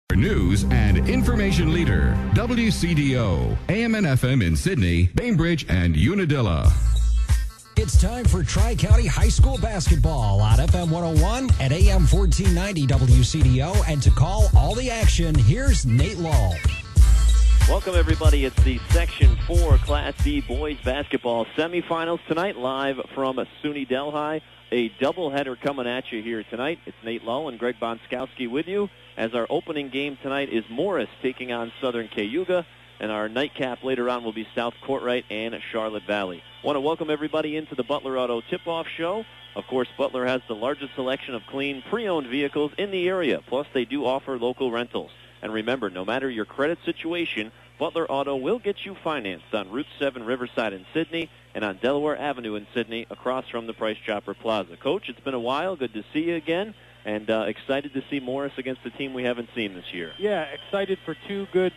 News and information leader, WCDO, AM and FM in Sydney, Bainbridge, and Unadilla. It's time for Tri-County High School basketball on FM 101 and AM 1490 WCDO. And to call all the action, here's Nate Law. Welcome, everybody. It's the Section 4 Class D boys basketball semifinals tonight, live from SUNY Delhi. A doubleheader coming at you here tonight. It's Nate Lowe and Greg Bonskowski with you, as our opening game tonight is Morris taking on Southern Cayuga, and our nightcap later on will be South Courtright and Charlotte Valley. Want to welcome everybody into the Butler Auto Tip-Off Show. Of course, Butler has the largest selection of clean, pre-owned vehicles in the area, plus they do offer local rentals. And remember, no matter your credit situation, Butler Auto will get you financed on Route 7 Riverside in Sydney and on Delaware Avenue in Sydney across from the Price Chopper Plaza. Coach, it's been a while. Good to see you again, and excited to see Morris against a team we haven't seen this year. Yeah, excited for two good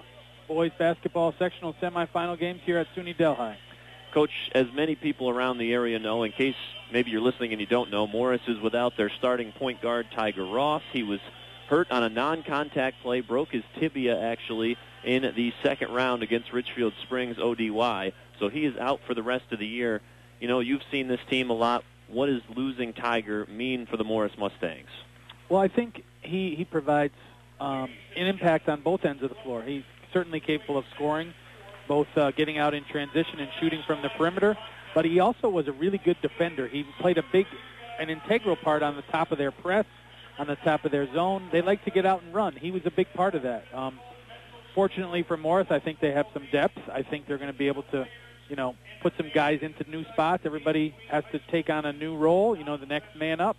boys basketball sectional semifinal games here at SUNY Delhi. Coach, as many people around the area know, in case maybe you're listening and you don't know, Morris is without their starting point guard, Tiger Ross. He was hurt on a non-contact play, broke his tibia actually in the second round against Richfield Springs ODY. So he is out for the rest of the year. You know, you've seen this team a lot. What does losing Tiger mean for the Morris Mustangs? Well, I think he provides an impact on both ends of the floor. He's certainly capable of scoring, both getting out in transition and shooting from the perimeter, but he also was a really good defender. He played an integral part on the top of their press, on the top of their zone. They like to get out and run. He was a big part of that. Fortunately for Morris, I think they have some depth. I think they're going to be able to, put some guys into new spots. Everybody has to take on a new role, the next man up.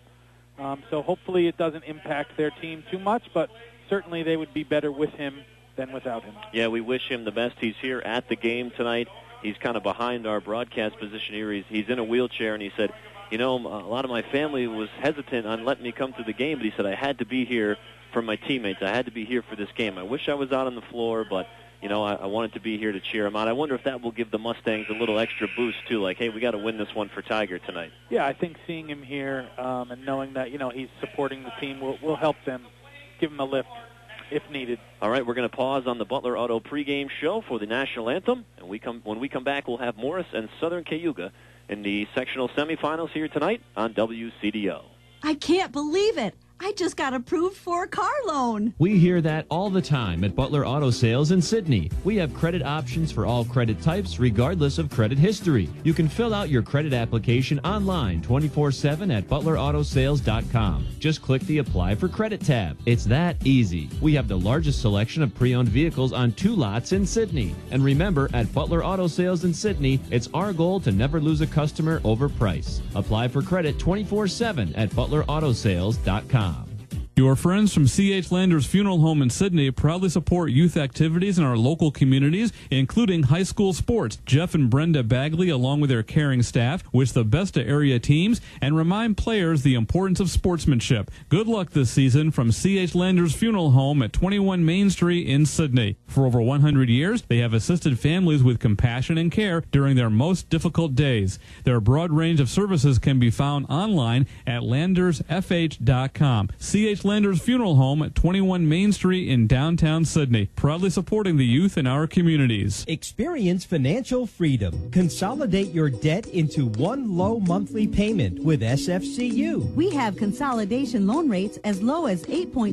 So hopefully it doesn't impact their team too much, but certainly they would be better with him than without him. Yeah, we wish him the best. He's here at the game tonight. He's kind of behind our broadcast position here. He's in a wheelchair, and he said, a lot of my family was hesitant on letting me come to the game, but he said I had to be here for my teammates. I had to be here for this game. I wish I was out on the floor, but, I wanted to be here to cheer him on. I wonder if that will give the Mustangs a little extra boost, too, like, hey, we got to win this one for Tiger tonight. Yeah, I think seeing him here and knowing that, he's supporting the team will help them, give him a lift if needed. All right, we're going to pause on the Butler Auto pregame show for the national anthem, and when we come back, we'll have Morris and Southern Cayuga in the sectional semifinals here tonight on WCDO. I can't believe it. I just got approved for a car loan. We hear that all the time at Butler Auto Sales in Sydney. We have credit options for all credit types, regardless of credit history. You can fill out your credit application online 24/7 at butlerautosales.com. Just click the Apply for Credit tab. It's that easy. We have the largest selection of pre-owned vehicles on 2 lots in Sydney. And remember, at Butler Auto Sales in Sydney, it's our goal to never lose a customer over price. Apply for credit 24/7 at butlerautosales.com. Your friends from C.H. Landers Funeral Home in Sydney proudly support youth activities in our local communities, including high school sports. Jeff and Brenda Bagley, along with their caring staff, wish the best to area teams and remind players the importance of sportsmanship. Good luck this season from C.H. Landers Funeral Home at 21 Main Street in Sydney. For over 100 years, they have assisted families with compassion and care during their most difficult days. Their broad range of services can be found online at landersfh.com. C.H. Landers Funeral Home at 21 Main Street in downtown Sydney, proudly supporting the youth in our communities. Experience financial freedom. Consolidate your debt into one low monthly payment with SFCU. We have consolidation loan rates as low as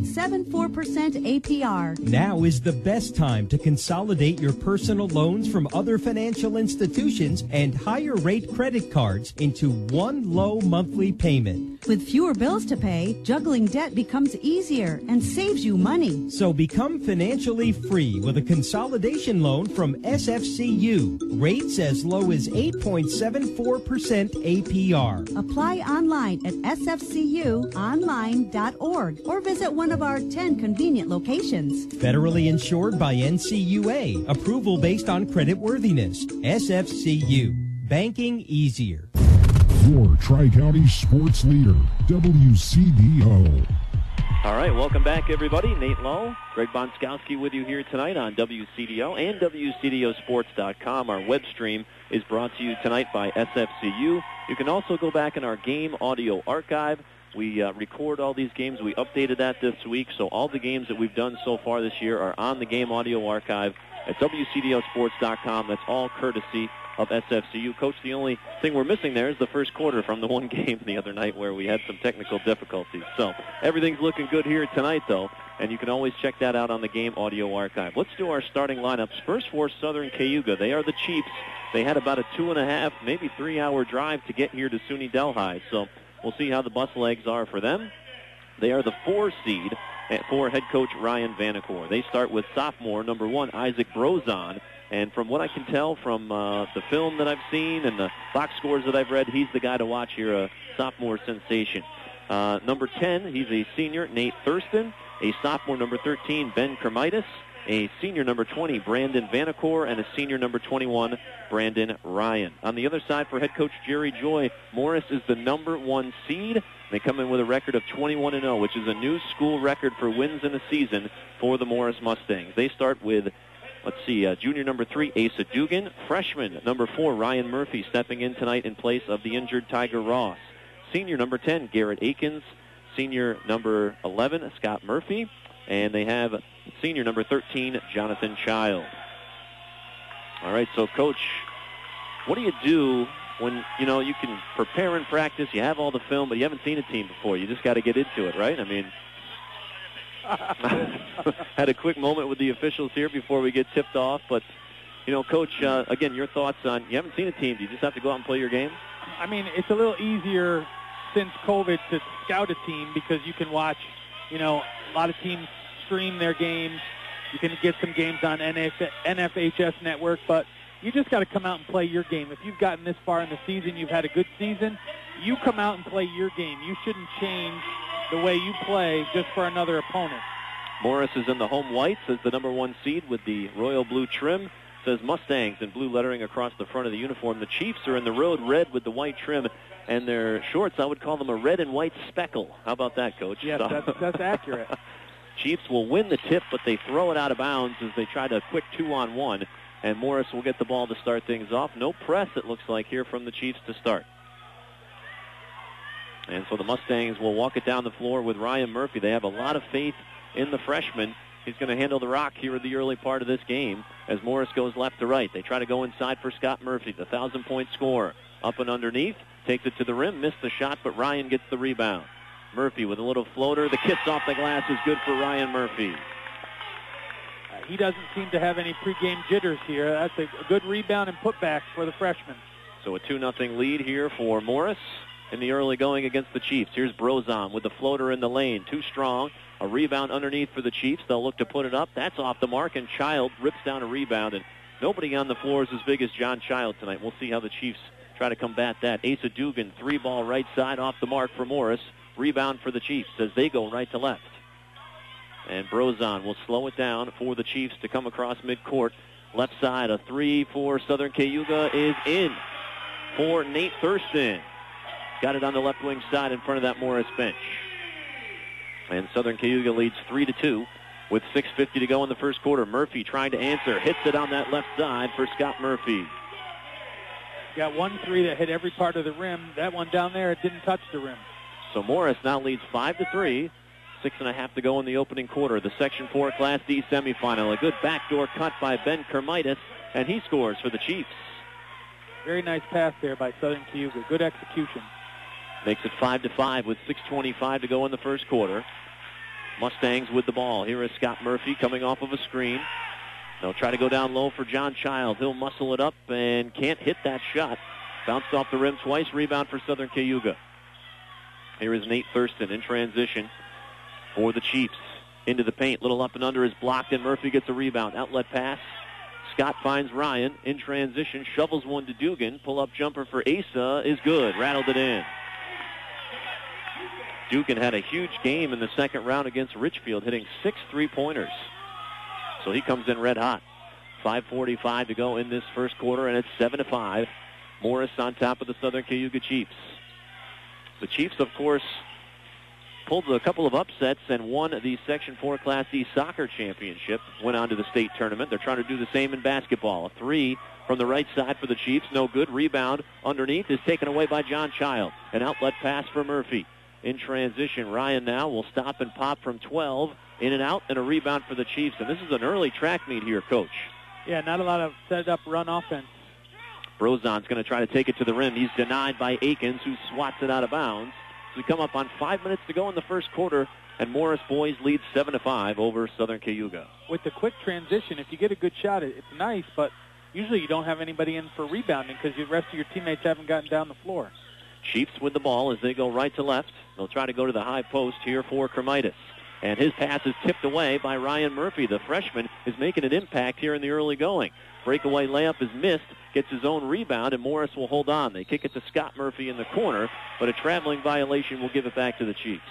8.74% APR. Now is the best time to consolidate your personal loans from other financial institutions and higher rate credit cards into one low monthly payment. With fewer bills to pay, juggling debt becomes easier and saves you money. So become financially free with a consolidation loan from SFCU. Rates as low as 8.74% APR. Apply online at sfcuonline.org or visit one of our 10 convenient locations. Federally insured by NCUA. Approval based on creditworthiness. SFCU. Banking easier. Your Tri-County sports leader, WCDO. All right, welcome back, everybody. Nate Lowe, Greg Bonskowski with you here tonight on WCDO and WCDOsports.com. Our web stream is brought to you tonight by SFCU. You can also go back in our game audio archive We record all these games. We updated that this week, so all the games that we've done so far this year are on the game audio archive at WCDOsports.com. That's all courtesy of SFCU. Coach, the only thing we're missing there is the first quarter from the one game the other night where we had some technical difficulties. So everything's looking good here tonight, though, and you can always check that out on the game audio archive. Let's do our starting lineups. First for Southern Cayuga. They are the Chiefs. They had about a 2.5, maybe 3-hour drive to get here to SUNY Delhi. So we'll see how the bus legs are for them. They are the 4 seed for head coach Ryan Vanacore. They start with sophomore, number 1, Isaac Brozon. And from what I can tell from the film that I've seen and the box scores that I've read, he's the guy to watch here, a sophomore sensation. Number 10, he's a senior, Nate Thurston. A sophomore, number 13, Ben Kermitis. A senior, number 20, Brandon Vanacore. And a senior, number 21, Brandon Ryan. On the other side, for head coach Jerry Joy, Morris is the number 1 seed. They come in with a record of 21-0, which is a new school record for wins in a season for the Morris Mustangs. They start with, junior number 3, Asa Dugan. Freshman number 4, Ryan Murphy, stepping in tonight in place of the injured Tiger Ross. Senior number 10, Garrett Akins. Senior number 11, Scott Murphy. And they have senior number 13, Jonathan Child. All right, so, Coach, what do you do when, you can prepare and practice, you have all the film, but you haven't seen a team before? You just got to get into it, right? I mean, had a quick moment with the officials here before we get tipped off, but, Coach, again, your thoughts on, you haven't seen a team. Do you just have to go out and play your game? I mean, it's a little easier since COVID to scout a team because you can watch, a lot of teams stream their games. You can get some games on NFHS Network, but you just got to come out and play your game. If you've gotten this far in the season, you've had a good season, you come out and play your game. You shouldn't change the way you play just for another opponent. Morris is in the home whites as the number 1 seed with the royal blue trim. It says Mustangs in blue lettering across the front of the uniform. The Chiefs are in the road red with the white trim, and their shorts, I would call them a red and white speckle. How about that, Coach? Yes, that's accurate. Chiefs will win the tip, but they throw it out of bounds as they try to quick 2-on-1. And Morris will get the ball to start things off. No press, it looks like, here from the Chiefs to start. And so the Mustangs will walk it down the floor with Ryan Murphy. They have a lot of faith in the freshman. He's going to handle the rock here in the early part of this game as Morris goes left to right. They try to go inside for Scott Murphy, the 1,000-point scorer. Up and underneath, takes it to the rim, missed the shot, but Ryan gets the rebound. Murphy with a little floater. The kiss off the glass is good for Ryan Murphy. He doesn't seem to have any pregame jitters here. That's a good rebound and putback for the freshman. So a 2-0 lead here for Morris in the early going against the Chiefs. Here's Brozon with the floater in the lane. Too strong. A rebound underneath for the Chiefs. They'll look to put it up. That's off the mark, and Child rips down a rebound. And nobody on the floor is as big as John Child tonight. We'll see how the Chiefs try to combat that. Asa Dugan, 3-ball right side off the mark for Morris. Rebound for the Chiefs as they go right to left. And Brozon will slow it down for the Chiefs to come across midcourt. Left side, a 3 for Southern Cayuga is in for Nate Thurston. Got it on the left wing side in front of that Morris bench. And Southern Cayuga leads 3-2 with 6:50 to go in the first quarter. Murphy trying to answer. Hits it on that left side for Scott Murphy. Got 1 3 that hit every part of the rim. That one down there, it didn't touch the rim. So Morris now leads 5-3. 6.5 to go in the opening quarter. The Section 4 Class D semifinal. A good backdoor cut by Ben Kermitis, and he scores for the Chiefs. Very nice pass there by Southern Cayuga. Good execution. Makes it 5-5 with 6:25 to go in the first quarter. Mustangs with the ball. Here is Scott Murphy coming off of a screen. They'll try to go down low for John Child. He'll muscle it up and can't hit that shot. Bounced off the rim twice. Rebound for Southern Cayuga. Here is Nate Thurston in transition for the Chiefs. Into the paint. Little up and under is blocked, and Murphy gets a rebound. Outlet pass. Scott finds Ryan in transition. Shovels one to Dugan. Pull-up jumper for Asa is good. Rattled it in. Dugan had a huge game in the second round against Richfield, hitting 6 3-pointers. So he comes in red hot. 5:45 to go in this first quarter, and it's 7-5. Morris on top of the Southern Cayuga Chiefs. The Chiefs, of course, pulled a couple of upsets and won the Section 4 Class D soccer championship. Went on to the state tournament. They're trying to do the same in basketball. A 3 from the right side for the Chiefs. No good. Rebound underneath is taken away by John Child. An outlet pass for Murphy. in transition. Ryan now will stop and pop from 12, in and out, and a rebound for the Chiefs. And this is an early track meet here, Coach. Yeah, not a lot of set-up run offense. Brozon's going to try to take it to the rim. He's denied by Akins, who swats it out of bounds. So we come up on 5 minutes to go in the first quarter, and Morris boys lead 7-5 over Southern Cayuga. With the quick transition, if you get a good shot, it's nice, but usually you don't have anybody in for rebounding because the rest of your teammates haven't gotten down the floor. Chiefs with the ball as they go right to left. They'll try to go to the high post here for Kermitis. And his pass is tipped away by Ryan Murphy. The freshman is making an impact here in the early going. Breakaway layup is missed, gets his own rebound, and Morris will hold on. They kick it to Scott Murphy in the corner, but a traveling violation will give it back to the Chiefs.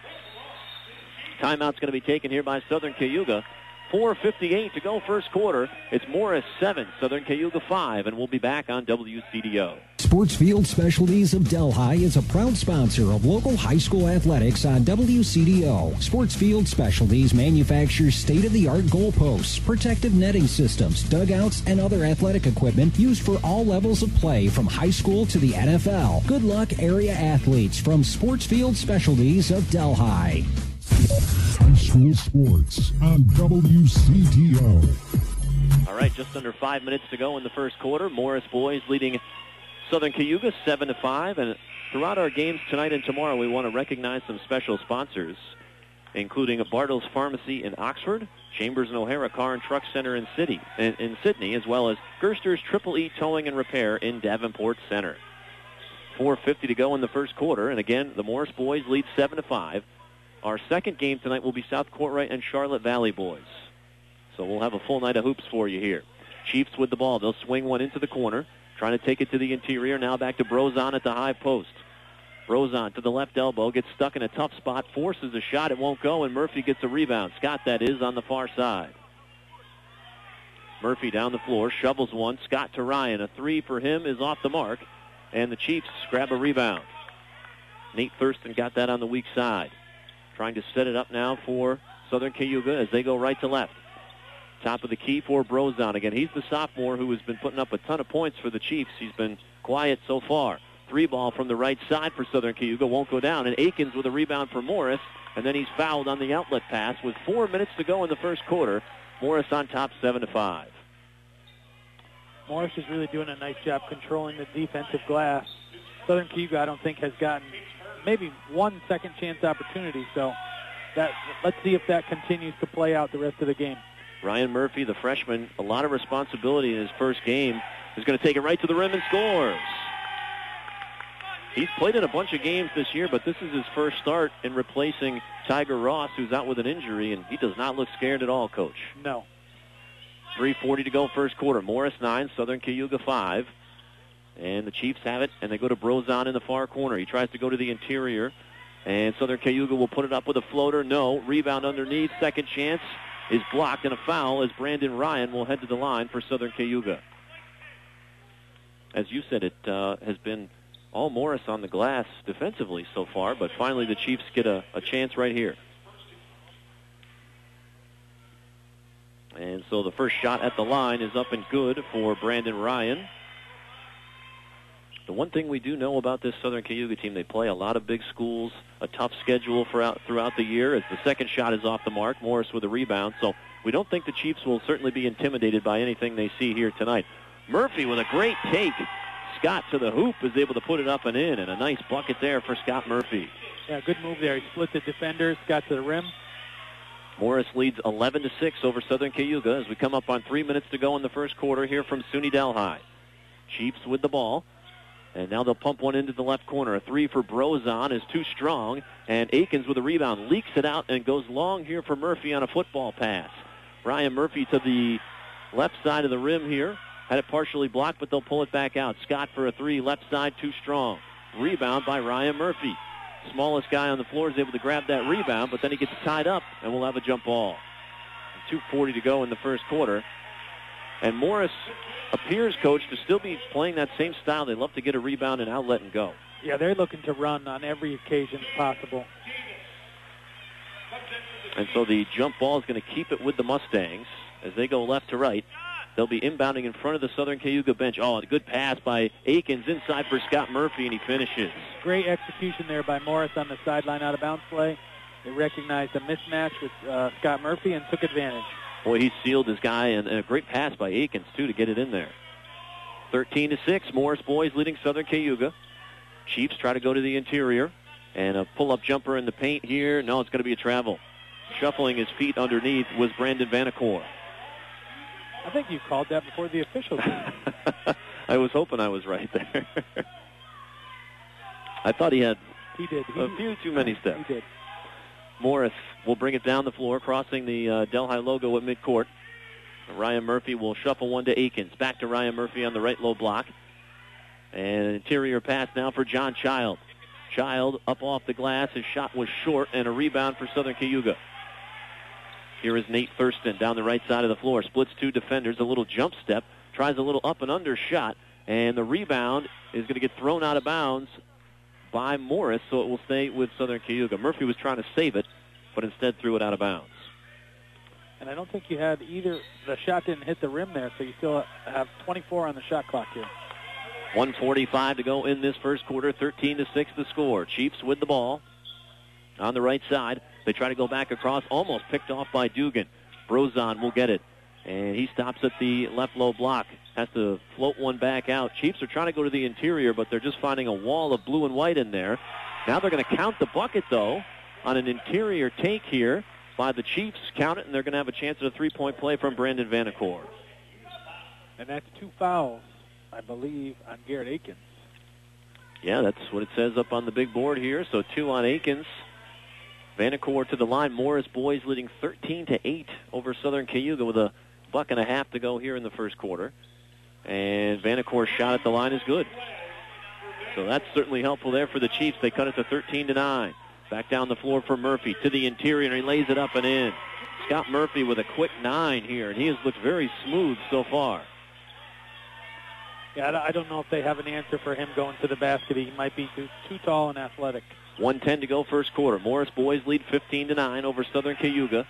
Timeout's going to be taken here by Southern Cayuga. 4:58 to go first quarter. It's Morris 7, Southern Cayuga 5, and we'll be back on WCDO. Sportsfield Specialties of Delhi is a proud sponsor of local high school athletics on WCDO. Sportsfield Specialties manufactures state-of-the-art goalposts, protective netting systems, dugouts, and other athletic equipment used for all levels of play from high school to the NFL. Good luck, area athletes, from Sportsfield Specialties of Delhi. High school sports on WCDO. All right, just under 5 minutes to go in the first quarter. Morris boys leading Southern Cayuga 7-5. And throughout our games tonight and tomorrow, we want to recognize some special sponsors, including Bartles Pharmacy in Oxford, Chambers and O'Hara Car and Truck Center in Sydney, as well as Gerster's Triple E Towing and Repair in Davenport Center. 4:50 to go in the first quarter. And again, the Morris boys lead 7-5. Our second game tonight will be South Courtright and Charlotte Valley boys. So we'll have a full night of hoops for you here. Chiefs with the ball. They'll swing one into the corner, trying to take it to the interior. Now back to Brozon at the high post. Brozon to the left elbow, gets stuck in a tough spot, forces a shot. It won't go, and Murphy gets a rebound. Scott, that is, on the far side. Murphy down the floor, shovels one. Scott to Ryan. A three for him is off the mark, and the Chiefs grab a rebound. Nate Thurston got that on the weak side. Trying to set it up now for Southern Cayuga as they go right to left. Top of the key for Brozon. Again, he's the sophomore who has been putting up a ton of points for the Chiefs. He's been quiet so far. Three ball from the right side for Southern Cayuga. Won't go down. And Akins with a rebound for Morris. And then he's fouled on the outlet pass with 4 minutes to go in the first quarter. Morris on top 7-5. Morris is really doing a nice job controlling the defensive glass. Southern Cayuga, I don't think, has gotten maybe one second chance opportunity, so let's see if that continues to play out the rest of the game. Ryan Murphy, the freshman, a lot of responsibility in his first game, is going to take it right to the rim and scores. He's played in a bunch of games this year, but this is his first start in replacing Tiger Ross, who's out with an injury, and he does not look scared at all, Coach. No. 3:40 to go first quarter. Morris 9, Southern Cayuga 5. And the Chiefs have it, and they go to Brozon in the far corner. He tries to go to the interior, and Southern Cayuga will put it up with a floater. No. Rebound underneath. Second chance is blocked, and a foul as Brandon Ryan will head to the line for Southern Cayuga. As you said, it has been all Morris on the glass defensively so far, but finally the Chiefs get a chance right here. And so the first shot at the line is up and good for Brandon Ryan. The one thing we do know about this Southern Cayuga team, they play a lot of big schools, a tough schedule throughout the year, as the second shot is off the mark. Morris with a rebound. So we don't think the Chiefs will certainly be intimidated by anything they see here tonight. Murphy with a great take. Scott to the hoop is able to put it up and in, and a nice bucket there for Scott Murphy. Yeah, good move there. He split the defenders, got to the rim. Morris leads 11-6 over Southern Cayuga as we come up on 3 minutes to go in the first quarter here from SUNY Delhi. Chiefs with the ball. And now they'll pump one into the left corner. A three for Brozon is too strong. And Akins with a rebound leaks it out and goes long here for Murphy on a football pass. Ryan Murphy to the left side of the rim here. Had it partially blocked, but they'll pull it back out. Scott for a three, left side, too strong. Rebound by Ryan Murphy. Smallest guy on the floor is able to grab that rebound, but then he gets tied up, and we'll have a jump ball. 2:40 to go in the first quarter. And Morris appears, Coach, to still be playing that same style. They love to get a rebound and outlet and go. Yeah, they're looking to run on every occasion possible. And so the jump ball is going to keep it with the Mustangs as they go left to right. They'll be inbounding in front of the Southern Cayuga bench. Oh, a good pass by Akins inside for Scott Murphy, and he finishes. Great execution there by Morris on the sideline out-of-bounds play. They recognized a mismatch with Scott Murphy and took advantage. Boy, he sealed his guy, and a great pass by Akins, too, to get it in there. 13-6, Morris boys leading Southern Cayuga. Chiefs try to go to the interior, and a pull-up jumper in the paint here. No, it's going to be a travel. Shuffling his feet underneath was Brandon Vanacore. I think you called that before the officials did. I was hoping I was right there. I thought he had a few too many steps. He did. Morris will bring it down the floor, crossing the Delhi logo at midcourt. Ryan Murphy will shuffle one to Akins. Back to Ryan Murphy on the right low block. And an interior pass now for John Child. Child up off the glass. His shot was short, and a rebound for Southern Cayuga. Here is Nate Thurston down the right side of the floor. Splits two defenders, a little jump step. Tries a little up and under shot. And the rebound is going to get thrown out of bounds by Morris, so it will stay with Southern Cayuga. Murphy was trying to save it, but instead threw it out of bounds. And I don't think you had either. The shot didn't hit the rim there, so you still have 24 on the shot clock here. 1:45 to go in this first quarter. 13-6 the score. Chiefs with the ball on the right side. They try to go back across, almost picked off by Dugan. Brozon will get it, and he stops at the left low block. Has to float one back out. Chiefs are trying to go to the interior, but they're just finding a wall of blue and white in there. Now they're going to count the bucket, though, on an interior take here by the Chiefs. Count it, and they're going to have a chance at a three-point play from Brandon Vanacore. And that's 2 fouls, I believe, on Garrett Akins. Yeah, that's what it says up on the big board here. So 2 on Akins. Vanacore to the line. Morris boys leading 13-8 over Southern Cayuga with a buck and a half to go here in the first quarter. And Vanacore's shot at the line is good. So that's certainly helpful there for the Chiefs. They cut it to 13-9. Back down the floor for Murphy to the interior, and he lays it up and in. Scott Murphy with a quick 9 here, and he has looked very smooth so far. Yeah, I don't know if they have an answer for him going to the basket. He might be too tall and athletic. 1:10 to go first quarter. Morris boys lead 15-9 over Southern Cayuga.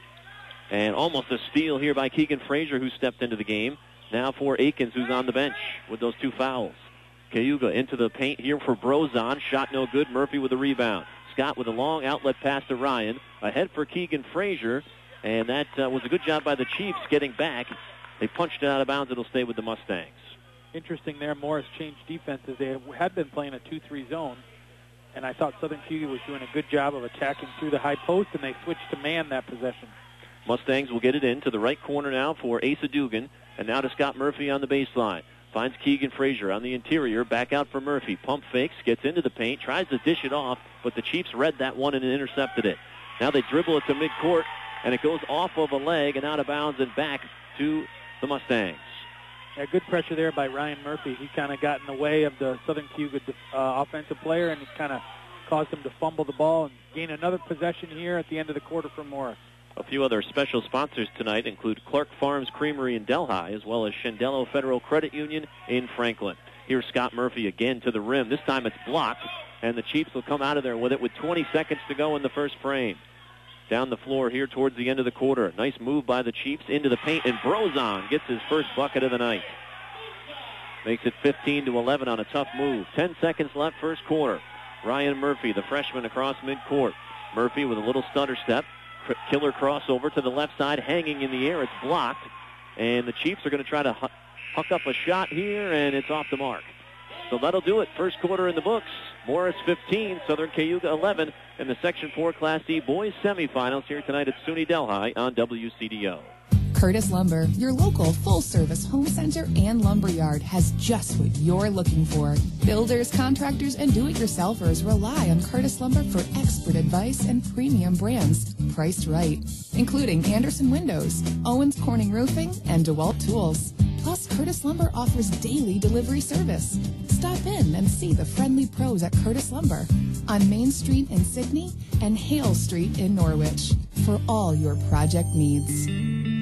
And almost a steal here by Keegan Frazier, who stepped into the game. Now for Akins, who's on the bench with those 2 fouls. Cayuga into the paint here for Brozon. Shot no good. Murphy with a rebound. Scott with a long outlet pass to Ryan. Ahead for Keegan Frazier. And that was a good job by the Chiefs getting back. They punched it out of bounds. It'll stay with the Mustangs. Interesting there. Morris changed defenses. They had been playing a 2-3 zone. And I thought Southern Cayuga was doing a good job of attacking through the high post, and they switched to man that possession. Mustangs will get it in to the right corner now for Asa Dugan. And now to Scott Murphy on the baseline. Finds Keegan Frazier on the interior. Back out for Murphy. Pump fakes. Gets into the paint. Tries to dish it off. But the Chiefs read that one and intercepted it. Now they dribble it to midcourt. And it goes off of a leg and out of bounds and back to the Mustangs. Yeah, good pressure there by Ryan Murphy. He kind of got in the way of the Southern Cayuga offensive player, and it kind of caused him to fumble the ball and gain another possession here at the end of the quarter for Morris. A few other special sponsors tonight include Clark Farms Creamery in Delhi, as well as Shendello Federal Credit Union in Franklin. Here's Scott Murphy again to the rim. This time it's blocked, and the Chiefs will come out of there with it with 20 seconds to go in the first frame. Down the floor here towards the end of the quarter. Nice move by the Chiefs into the paint, and Brozon gets his first bucket of the night. Makes it 15-11 on a tough move. 10 seconds left first quarter. Ryan Murphy, the freshman, across midcourt. Murphy with a little stutter step. Killer crossover to the left side, hanging in the air. It's blocked, and the Chiefs are going to try to huck up a shot here, and it's off the mark. So that'll do it. First quarter in the books. Morris 15, Southern Cayuga 11 in the Section 4 Class D boys semifinals here tonight at SUNY Delhi on WCDO. Curtis Lumber, your local full-service home center and lumber yard, has just what you're looking for. Builders, contractors, and do-it-yourselfers rely on Curtis Lumber for expert advice and premium brands priced right, including Anderson Windows, Owens Corning Roofing, and DeWalt Tools. Plus, Curtis Lumber offers daily delivery service. Stop in and see the friendly pros at Curtis Lumber on Main Street in Sydney and Hale Street in Norwich for all your project needs.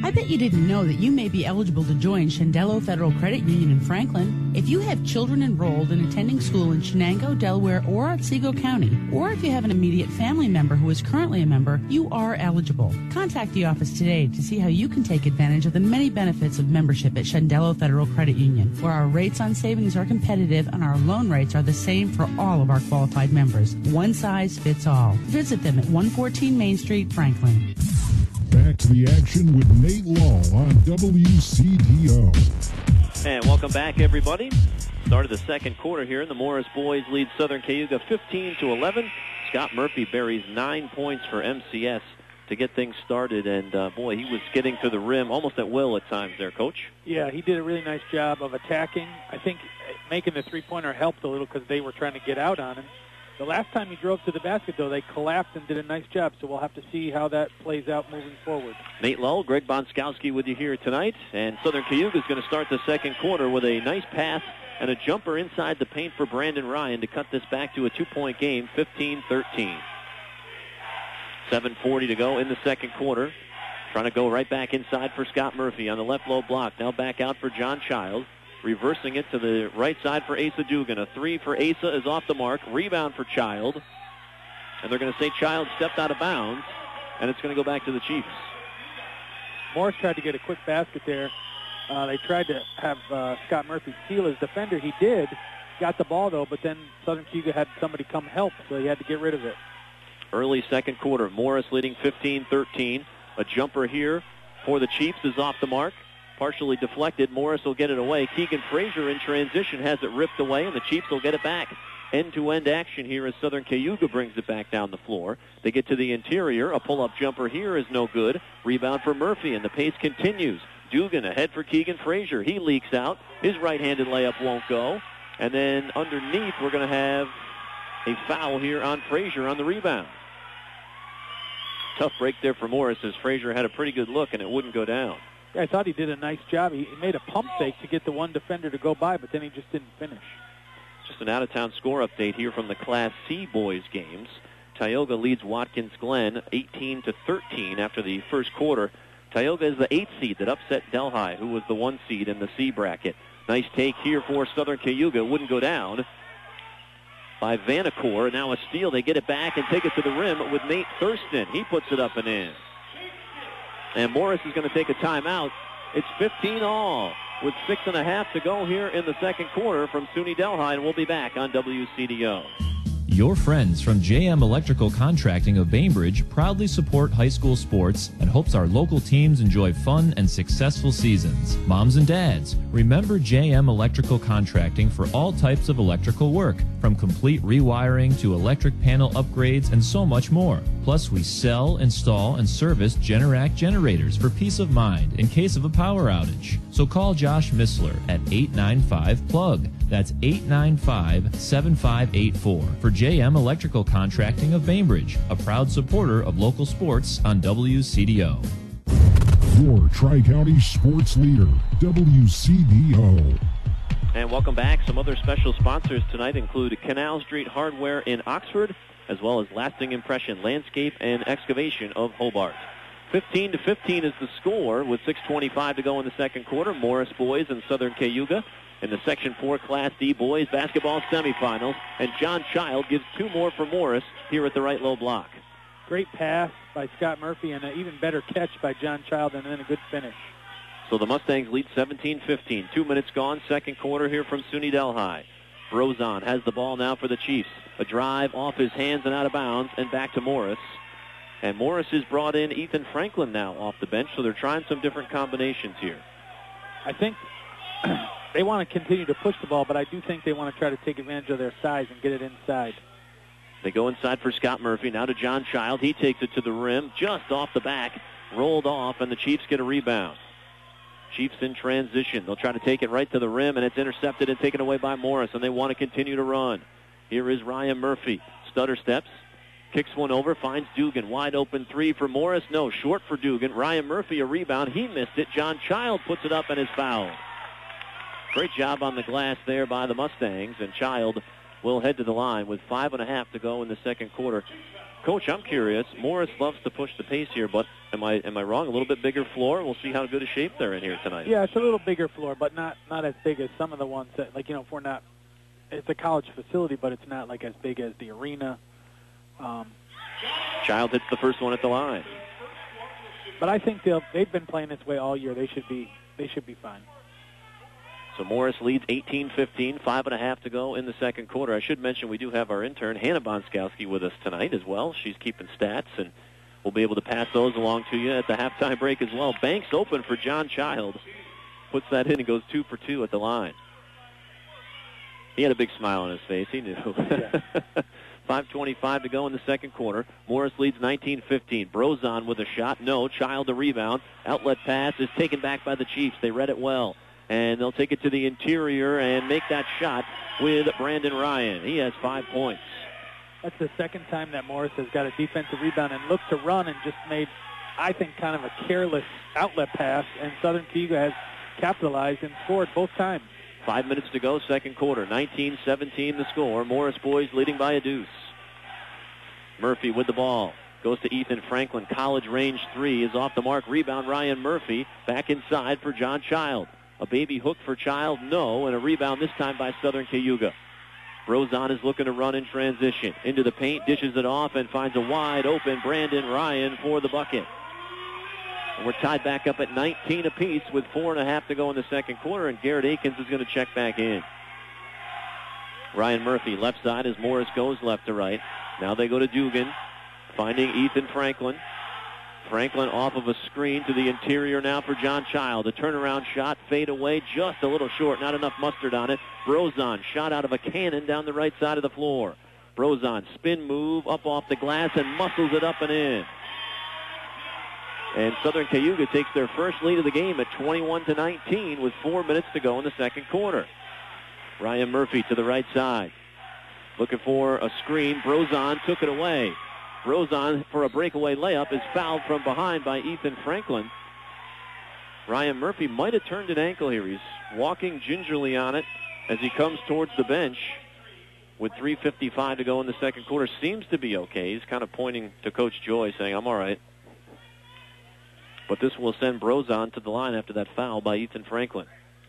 I bet you didn't know that you may be eligible to join Shendello Federal Credit Union in Franklin. If you have children enrolled and attending school in Shenango, Delaware, or Otsego County, or if you have an immediate family member who is currently a member, you are eligible. Contact the office today to see how you can take advantage of the many benefits of membership at Shendello Federal Credit Union, where our rates on savings are competitive and our loan rates are the same for all of our qualified members. One size fits all. Visit them at 114 Main Street, Franklin. Back to the action with Nate Law on WCDO. And welcome back, everybody. Start of the second quarter here, and the Morris boys lead Southern Cayuga 15-11. Scott Murphy buries 9 points for MCS to get things started, and boy, he was getting to the rim almost at will at times there, Coach. Yeah, he did a really nice job of attacking. I think making the three-pointer helped a little because they were trying to get out on him. The last time he drove to the basket, though, they collapsed and did a nice job, so we'll have to see how that plays out moving forward. Nate Lull, Greg Bonskowski with you here tonight, and Southern Cayuga is going to start the second quarter with a nice pass and a jumper inside the paint for Brandon Ryan to cut this back to a 2-point game, 15-13. 7:40 to go in the second quarter. Trying to go right back inside for Scott Murphy on the left low block. Now back out for John Child. Reversing it to the right side for Asa Dugan. A three for Asa is off the mark. Rebound for Child. And they're going to say Child stepped out of bounds. And it's going to go back to the Chiefs. Morris tried to get a quick basket there. They tried to have Scott Murphy steal his defender. He did. Got the ball, though, but then Southern Cayuga had somebody come help, so he had to get rid of it. Early second quarter. Morris leading 15-13. A jumper here for the Chiefs is off the mark. Partially deflected. Morris will get it away. Keegan Frazier in transition has it ripped away, and the Chiefs will get it back. End-to-end action here as Southern Cayuga brings it back down the floor. They get to the interior. A pull-up jumper here is no good. Rebound for Murphy, and the pace continues. Dugan ahead for Keegan Frazier. He leaks out. His right-handed layup won't go. And then underneath, we're going to have a foul here on Frazier on the rebound. Tough break there for Morris as Frazier had a pretty good look, and it wouldn't go down. I thought he did a nice job. He made a pump fake to get the one defender to go by, but then he just didn't finish. Just an out-of-town score update here from the Class C boys games. Tioga leads Watkins Glen 18-13 after the first quarter. Tioga is the 8th seed that upset Delhi, who was the 1 seed in the C bracket. Nice take here for Southern Cayuga. Wouldn't go down by Vanacore. Now a steal. They get it back and take it to the rim with Nate Thurston. He puts it up and in. And Morris is going to take a timeout. It's 15 all with 6.5 to go here in the second quarter from SUNY Delhi, and we'll be back on WCDO. Your friends from JM Electrical Contracting of Bainbridge proudly support high school sports and hopes our local teams enjoy fun and successful seasons. Moms and dads, remember JM Electrical Contracting for all types of electrical work, from complete rewiring to electric panel upgrades and so much more. Plus, we sell, install, and service Generac generators for peace of mind in case of a power outage. So call Josh Missler at 895-PLUG. That's 895-7584 for JM Electrical Contracting of Bainbridge, a proud supporter of local sports on WCDO. Your Tri-County sports leader, WCDO. And welcome back. Some other special sponsors tonight include Canal Street Hardware in Oxford, as well as Lasting Impression Landscape and Excavation of Hobart. 15-15 is the score with 6:25 to go in the second quarter. Morris boys and Southern Cayuga in the Section 4 Class D boys basketball semifinals. And John Child gives 2 more for Morris here at the right low block. Great pass by Scott Murphy and an even better catch by John Child, and then a good finish. So the Mustangs lead 17-15. 2 minutes gone, second quarter here from SUNY Delhi. Brozon has the ball now for the Chiefs. A drive off his hands and out of bounds, and back to Morris. And Morris has brought in Ethan Franklin now off the bench, so they're trying some different combinations here. I think they want to continue to push the ball, but I do think they want to try to take advantage of their size and get it inside. They go inside for Scott Murphy. Now to John Child. He takes it to the rim, just off the back, rolled off, and the Chiefs get a rebound. Chiefs in transition. They'll try to take it right to the rim, and it's intercepted and taken away by Morris, and they want to continue to run. Here is Ryan Murphy. Stutter steps, kicks one over, finds Dugan. Wide open 3 for Morris. No, short for Dugan. Ryan Murphy a rebound. He missed it. John Child puts it up and is fouled. Great job on the glass there by the Mustangs, and Child will head to the line with 5.5 to go in the second quarter. Coach, I'm curious. Morris loves to push the pace here, but Am I wrong? A little bit bigger floor. We'll see how good a shape they're in here tonight. Yeah, it's a little bigger floor, but not as big as some of the ones that, like, if we're not. It's a college facility, but it's not like as big as the arena. Child hits the first one at the line. But I think they've been playing this way all year. They should be fine. So Morris leads 18-15, 5.5 to go in the second quarter. I should mention we do have our intern, Hannah Bonskowski, with us tonight as well. She's keeping stats, and we'll be able to pass those along to you at the halftime break as well. Banks open for John Child. Puts that in and goes 2 for 2 at the line. He had a big smile on his face. He knew. 5:25 to go in the second quarter. Morris leads 19-15. Brozon with a shot. No. Child the rebound. Outlet pass is taken back by the Chiefs. They read it well. And they'll take it to the interior and make that shot with Brandon Ryan. He has 5 points. That's the second time that Morris has got a defensive rebound and looked to run and just made, I think, kind of a careless outlet pass. And Southern Cayuga has capitalized and scored both times. 5 minutes to go, second quarter. 19-17 the score. Morris boys leading by a deuce. Murphy with the ball. Goes to Ethan Franklin. College range three is off the mark. Rebound, Ryan Murphy. Back inside for John Child. A baby hook for Child, no. And a rebound this time by Southern Cayuga. Brozon is looking to run in transition. Into the paint, dishes it off, and finds a wide open Brandon Ryan for the bucket. And we're tied back up at 19 apiece with 4.5 to go in the second quarter, and Garrett Akins is going to check back in. Ryan Murphy left side as Morris goes left to right. Now they go to Dugan, finding Ethan Franklin. Franklin off of a screen to the interior now for John Child. A turnaround shot, fade away, just a little short, not enough mustard on it. Brozon shot out of a cannon down the right side of the floor. Brozon spin move up off the glass and muscles it up and in. And Southern Cayuga takes their first lead of the game at 21-19 with 4 minutes to go in the second quarter. Ryan Murphy to the right side. Looking for a screen. Brozon took it away. Brozon for a breakaway layup is fouled from behind by Ethan Franklin. Ryan Murphy might have turned an ankle here. He's walking gingerly on it as he comes towards the bench with 3:55 to go in the second quarter. Seems to be okay. He's kind of pointing to Coach Joy saying, I'm all right. But this will send Brozon to the line after that foul by Ethan Franklin.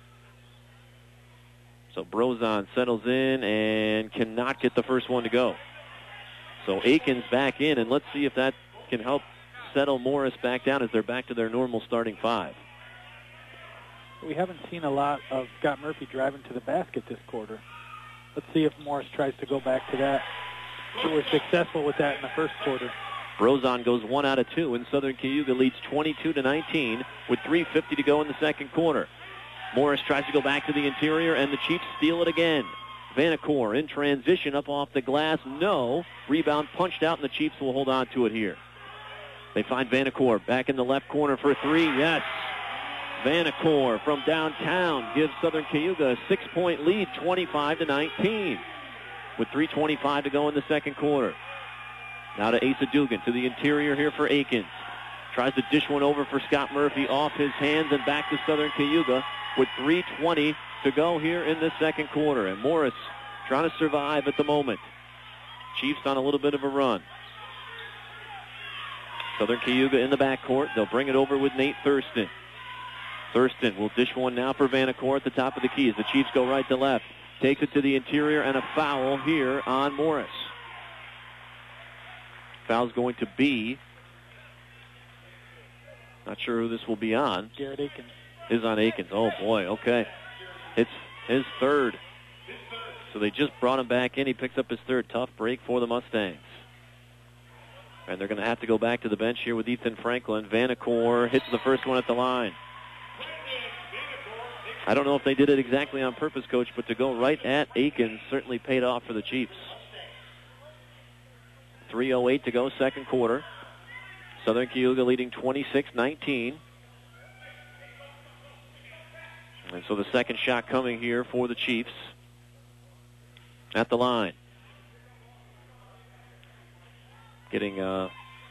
So Brozon settles in and cannot get the first one to go. So Akins back in, and let's see if that can help settle Morris back down as they're back to their normal starting five. We haven't seen a lot of Scott Murphy driving to the basket this quarter. Let's see if Morris tries to go back to that. They were successful with that in the first quarter. Brozon goes 1 out of 2, and Southern Cayuga leads 22-19 with 3:50 to go in the second quarter. Morris tries to go back to the interior, and the Chiefs steal it again. Vanacore in transition up off the glass. No. Rebound punched out, and the Chiefs will hold on to it here. They find Vanacore back in the left corner for three. Yes. Vanacore from downtown gives Southern Cayuga a 6-point lead, 25-19, with 3:25 to go in the second quarter. Now to Asa Dugan to the interior here for Akins. Tries to dish one over for Scott Murphy off his hands and back to Southern Cayuga with 3:20 to go here in the second quarter. And Morris trying to survive at the moment. Chiefs on a little bit of a run. Southern Cayuga in the backcourt. They'll bring it over with Nate Thurston. Thurston will dish one now for Vanacore at the top of the key as the Chiefs go right to left. Takes it to the interior and a foul here on Morris. Foul's going to be, not sure who this will be on. Garrett Akins. Is on Akins. Oh, boy, okay. It's his third. So they just brought him back in. He picks up his third. Tough break for the Mustangs. And they're going to have to go back to the bench here with Ethan Franklin. Vanacore hits the first one at the line. I don't know if they did it exactly on purpose, Coach, but to go right at Akins certainly paid off for the Chiefs. 3:08 to go, second quarter. Southern Cayuga leading 26-19. And so the second shot coming here for the Chiefs at the line. Getting a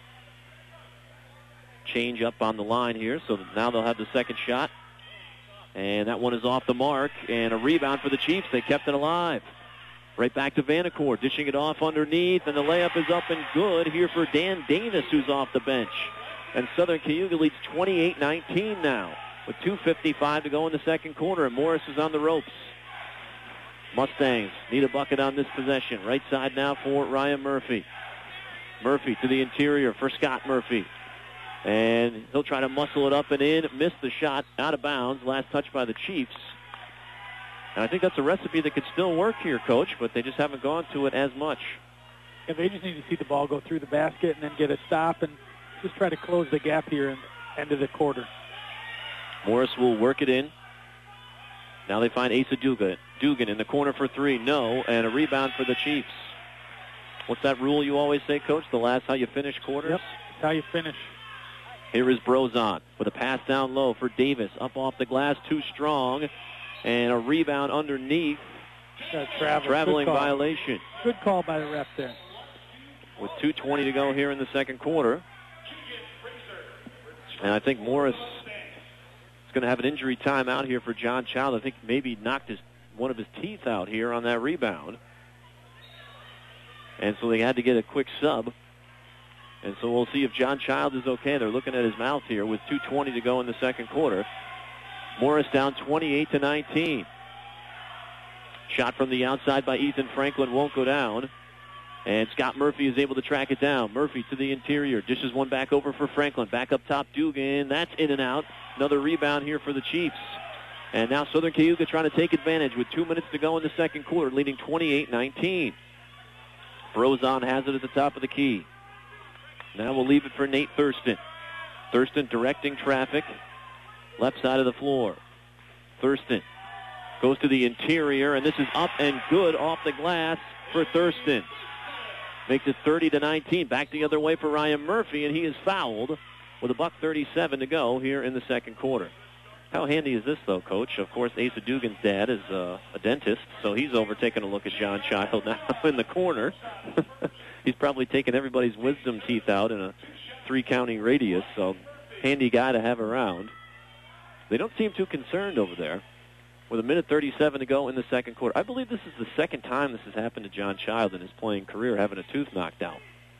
change up on the line here, so now they'll have the second shot. And that one is off the mark, and a rebound for the Chiefs. They kept it alive. Right back to Vanacore, dishing it off underneath, and the layup is up and good here for Dan Davis, who's off the bench. And Southern Cayuga leads 28-19 now with 2:55 to go in the second quarter, and Morris is on the ropes. Mustangs need a bucket on this possession. Right side now for Ryan Murphy. Murphy to the interior for Scott Murphy. And he'll try to muscle it up and in. Missed the shot, out of bounds. Last touch by the Chiefs. And I think that's a recipe that could still work here, Coach, but they just haven't gone to it as much. Yeah, they just need to see the ball go through the basket and then get a stop and just try to close the gap here in the end of the quarter. Morris will work it in. Now they find Asa Dugan in the corner for three. No, and a rebound for the Chiefs. What's that rule you always say, Coach? The last how you finish quarters? Yep, that's how you finish. Here is Brozon with a pass down low for Davis. Up off the glass, too strong. And a rebound underneath. Traveling violation. Good call by the ref there. With 2:20 to go here in the second quarter. And I think Morris is going to have an injury timeout here for John Child. I think maybe knocked one of his teeth out here on that rebound. And so they had to get a quick sub. And so we'll see if John Child is okay. They're looking at his mouth here with 2:20 to go in the second quarter. Morris down 28-19. Shot from the outside by Ethan Franklin won't go down. And Scott Murphy is able to track it down. Murphy to the interior. Dishes one back over for Franklin. Back up top, Dugan. That's in and out. Another rebound here for the Chiefs. And now Southern Cayuga trying to take advantage with 2 minutes to go in the second quarter, leading 28-19. Brozon has it at the top of the key. Now we'll leave it for Nate Thurston. Thurston directing traffic. Left side of the floor. Thurston goes to the interior, and this is up and good off the glass for Thurston. Makes it 30-19. Back the other way for Ryan Murphy, and he is fouled with $1:37 to go here in the second quarter. How handy is this, though, Coach? Of course, Asa Dugan's dad is a dentist, so he's over taking a look at John Child now in the corner. He's probably taking everybody's wisdom teeth out in a 3-county radius, so handy guy to have around. They don't seem too concerned over there. With 1:37 to go in the second quarter. I believe this is the second time this has happened to John Child in his playing career, having a tooth knocked out.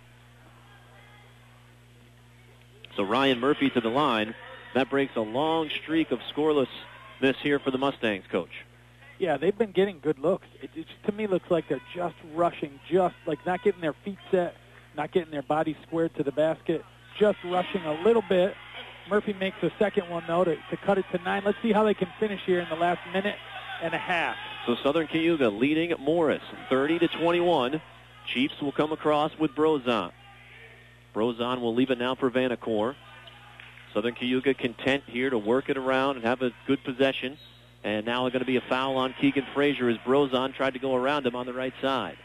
So Ryan Murphy to the line. That breaks a long streak of scorelessness here for the Mustangs, Coach. Yeah, they've been getting good looks. It to me looks like they're just rushing, just like not getting their feet set, not getting their body squared to the basket, just rushing a little bit. Murphy makes the second one, though, to cut it to 9. Let's see how they can finish here in the last minute and a half. So Southern Cayuga leading Morris 30-21. Chiefs will come across with Brozon. Brozon will leave it now for Vanacore. Southern Cayuga content here to work it around and have a good possession. And now going to be a foul on Keegan Frazier as Brozon tried to go around him on the right side.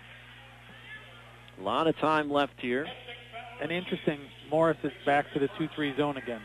A lot of time left here. And interesting, Morris is back to the 2-3 zone again.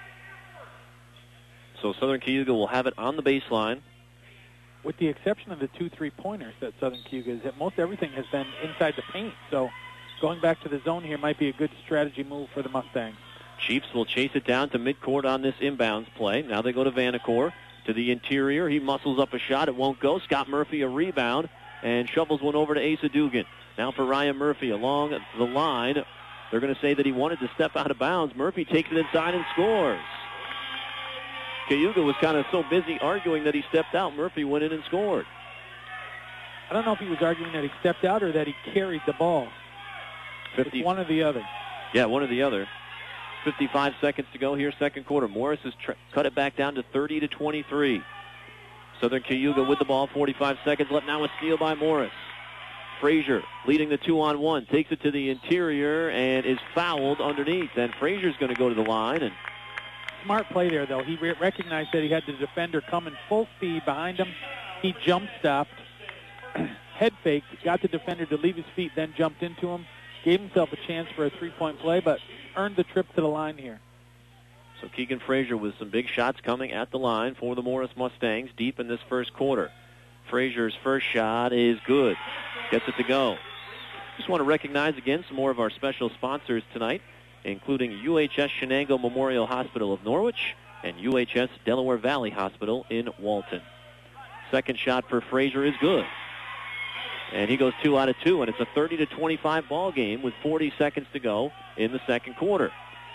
So Southern Cayuga will have it on the baseline. With the exception of the 2 3-pointers that Southern Cayuga is, most everything has been inside the paint. So going back to the zone here might be a good strategy move for the Mustangs. Chiefs will chase it down to midcourt on this inbounds play. Now they go to Vanacore to the interior. He muscles up a shot. It won't go. Scott Murphy a rebound and shovels one over to Asa Dugan. Now for Ryan Murphy along the line. They're going to say that he wanted to step out of bounds. Murphy takes it inside and scores. Cayuga was kind of so busy arguing that he stepped out. Murphy went in and scored. I don't know if he was arguing that he stepped out or that he carried the ball. It's one or the other. Yeah, one or the other. 55 seconds to go here, second quarter. Morris has cut it back down to 30-23. Southern Cayuga with the ball, 45 seconds left. Now a steal by Morris. Frazier leading the 2-on-1, takes it to the interior and is fouled underneath. And Frazier's going to go to the line. And smart play there, though. He recognized that he had the defender coming full speed behind him. He jump stopped, head faked, got the defender to leave his feet, then jumped into him. Gave himself a chance for a 3-point play, but earned the trip to the line here. So Keegan Frazier with some big shots coming at the line for the Morris Mustangs deep in this first quarter. Frazier's first shot is good. Gets it to go. Just want to recognize again some more of our special sponsors tonight, including UHS Shenango Memorial Hospital of Norwich and UHS Delaware Valley Hospital in Walton. Second shot for Frazier is good. And he goes 2 out of 2, and it's a 30-25 ball game with 40 seconds to go in the second quarter.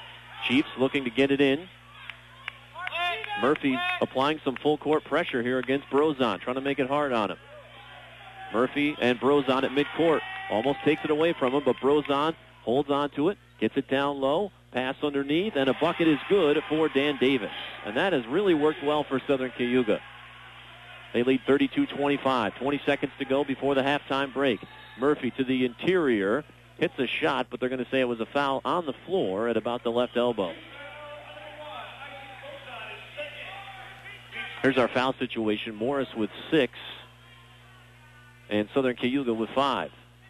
Chiefs looking to get it in. Murphy applying some full court pressure here against Brozon, trying to make it hard on him. Murphy and Brozon at midcourt. Almost takes it away from him, but Brozon holds on to it, gets it down low, pass underneath, and a bucket is good for Dan Davis. And that has really worked well for Southern Cayuga. They lead 32-25. 20 seconds to go before the halftime break. Murphy to the interior, hits a shot, but they're going to say it was a foul on the floor at about the left elbow. Here's our foul situation. Morris with 6, and Southern Cayuga with 5.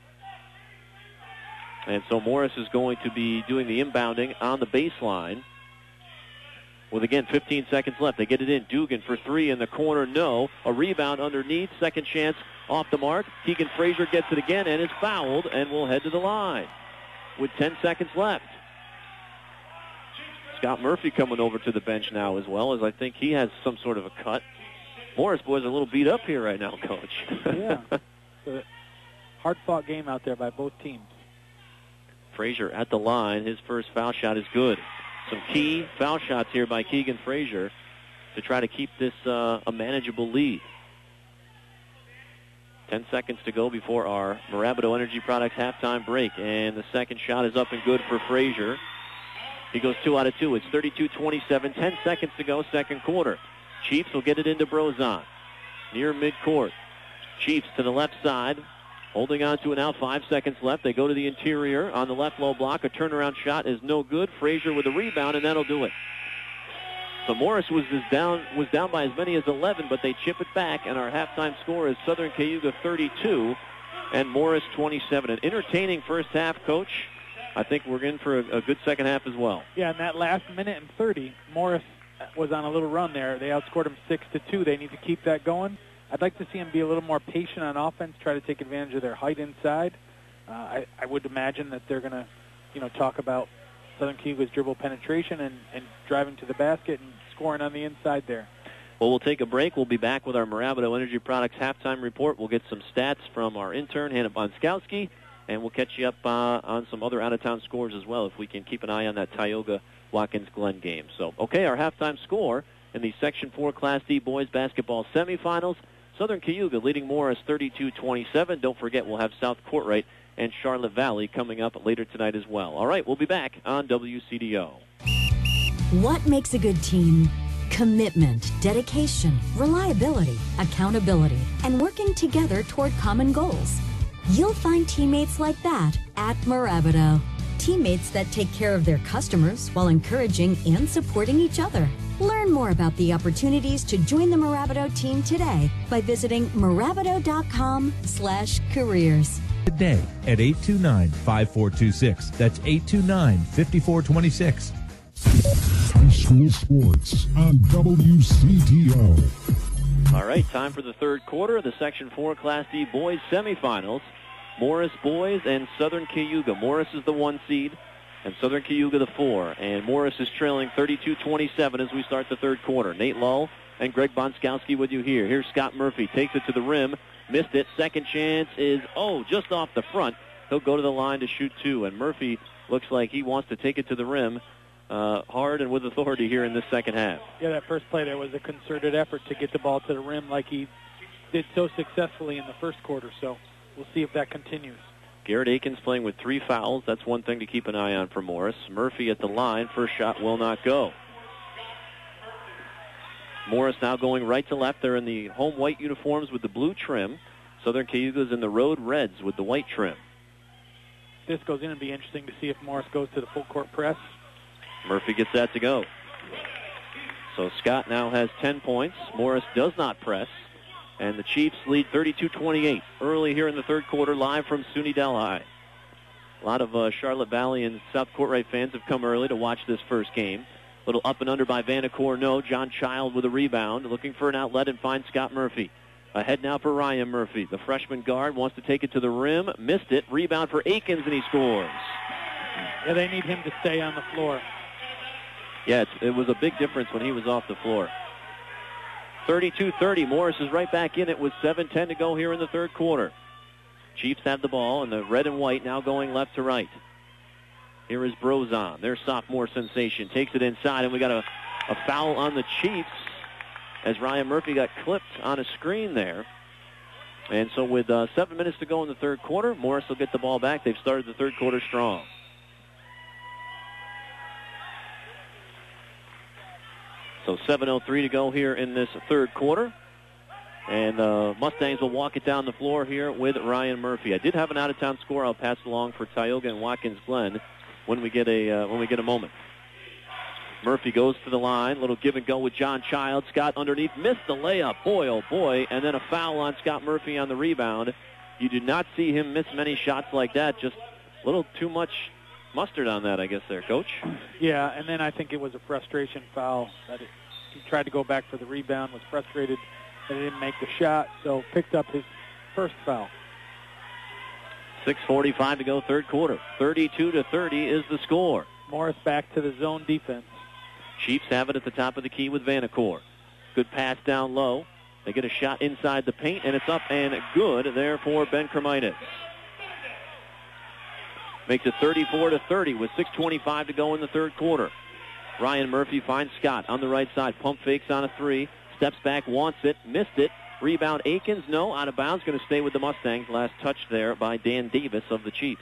And so Morris is going to be doing the inbounding on the baseline. With, again, 15 seconds left. They get it in. Dugan for 3 in the corner. No. A rebound underneath. Second chance off the mark. Keegan Frazier gets it again and is fouled and will head to the line with 10 seconds left. Scott Murphy coming over to the bench now as well, as I think he has some sort of a cut. Morris boys are a little beat up here right now, Coach. Yeah. It's a hard-fought game out there by both teams. Frazier at the line. His first foul shot is good. Some key foul shots here by Keegan Frazier to try to keep this a manageable lead. 10 seconds to go before our Mirabito Energy Products halftime break. And the second shot is up and good for Frazier. He goes 2 out of 2. It's 32-27. 10 seconds to go, second quarter. Chiefs will get it into Brozon. Near midcourt. Chiefs to the left side. Holding on to it now, 5 seconds left. They go to the interior on the left low block. A turnaround shot is no good. Frazier with a rebound, and that'll do it. So Morris was down by as many as 11, but they chip it back, and our halftime score is Southern Cayuga 32 and Morris 27. An entertaining first half, Coach. I think we're in for a good second half as well. Yeah, in that last minute and 30, Morris was on a little run there. They outscored him 6-2. They need to keep that going. I'd like to see him be a little more patient on offense, try to take advantage of their height inside. I would imagine that they're going to, talk about Southern Cayuga's dribble penetration and driving to the basket and scoring on the inside there. Well, we'll take a break. We'll be back with our Mirabito Energy Products halftime report. We'll get some stats from our intern, Hannah Bonskowski, and we'll catch you up on some other out-of-town scores as well if we can keep an eye on that Tioga-Watkins-Glen game. So, okay, our halftime score in the Section 4 Class D boys basketball semifinals. Southern Cayuga leading Morris 32-27. Don't forget, we'll have South Courtright and Charlotte Valley coming up later tonight as well. All right, we'll be back on WCDO. What makes a good team? Commitment, dedication, reliability, accountability, and working together toward common goals. You'll find teammates like that at Mirabito. Teammates that take care of their customers while encouraging and supporting each other. Learn more about the opportunities to join the Mirabito team today by visiting Mirabito.com/careers. Today at 829-5426. That's 829-5426. High school sports on WCDO. All right, time for the third quarter of the Section 4 Class D boys semifinals. Morris boys and Southern Cayuga. Morris is the 1 seed and Southern Cayuga the 4. And Morris is trailing 32-27 as we start the third quarter. Nate Lull and Greg Bonskowski with you here. Here's Scott Murphy. Takes it to the rim. Missed it. Second chance is, just off the front. He'll go to the line to shoot 2. And Murphy looks like he wants to take it to the rim hard and with authority here in this second half. Yeah, that first play there was a concerted effort to get the ball to the rim like he did so successfully in the first quarter. So we'll see if that continues. Garrett Akins playing with 3 fouls. That's one thing to keep an eye on for Morris. Murphy at the line. First shot will not go. Morris now going right to left. They're in the home white uniforms with the blue trim. Southern Cayuga's in the road reds with the white trim. This goes in and be interesting to see if Morris goes to the full court press. Murphy gets that to go. So Scott now has 10 points. Morris does not press. And the Chiefs lead 32-28 early here in the third quarter, live from SUNY Delhi. A lot of Charlotte Valley and South Courtright fans have come early to watch this first game. Little up and under by Vanacore. No. John Child with a rebound, looking for an outlet and finds Scott Murphy. Ahead now for Ryan Murphy. The freshman guard wants to take it to the rim. Missed it. Rebound for Akins, and he scores. Yeah, they need him to stay on the floor. Yeah, it was a big difference when he was off the floor. 32-30. Morris is right back in it with 7:10 to go here in the third quarter. Chiefs have the ball, and the red and white now going left to right. Here is Brozon, their sophomore sensation. Takes it inside, and we got a foul on the Chiefs as Ryan Murphy got clipped on a screen there. And so with 7 minutes to go in the third quarter, Morris will get the ball back. They've started the third quarter strong. So 7:03 to go here in this third quarter. And Mustangs will walk it down the floor here with Ryan Murphy. I did have an out-of-town score. I'll pass it along for Tioga and Watkins Glen when we get a moment. Murphy goes to the line. Little give and go with John Child. Scott underneath. Missed the layup. Boy, oh boy. And then a foul on Scott Murphy on the rebound. You did not see him miss many shots like that. Just a little too much mustard on that, I guess, there, Coach. Yeah, and then I think it was a frustration foul. He tried to go back for the rebound, was frustrated that he didn't make the shot, so picked up his first foul. 6:45 to go, third quarter. 32-30 is the score. Morris back to the zone defense. Chiefs have it at the top of the key with Vanacore. Good pass down low. They get a shot inside the paint, and it's up and good there for Ben Kermitis. Makes it 34-30 with 6:25 to go in the third quarter. Ryan Murphy finds Scott on the right side. Pump fakes on a three. Steps back, wants it, missed it. Rebound Akins, no, out of bounds. Going to stay with the Mustangs. Last touch there by Dan Davis of the Chiefs.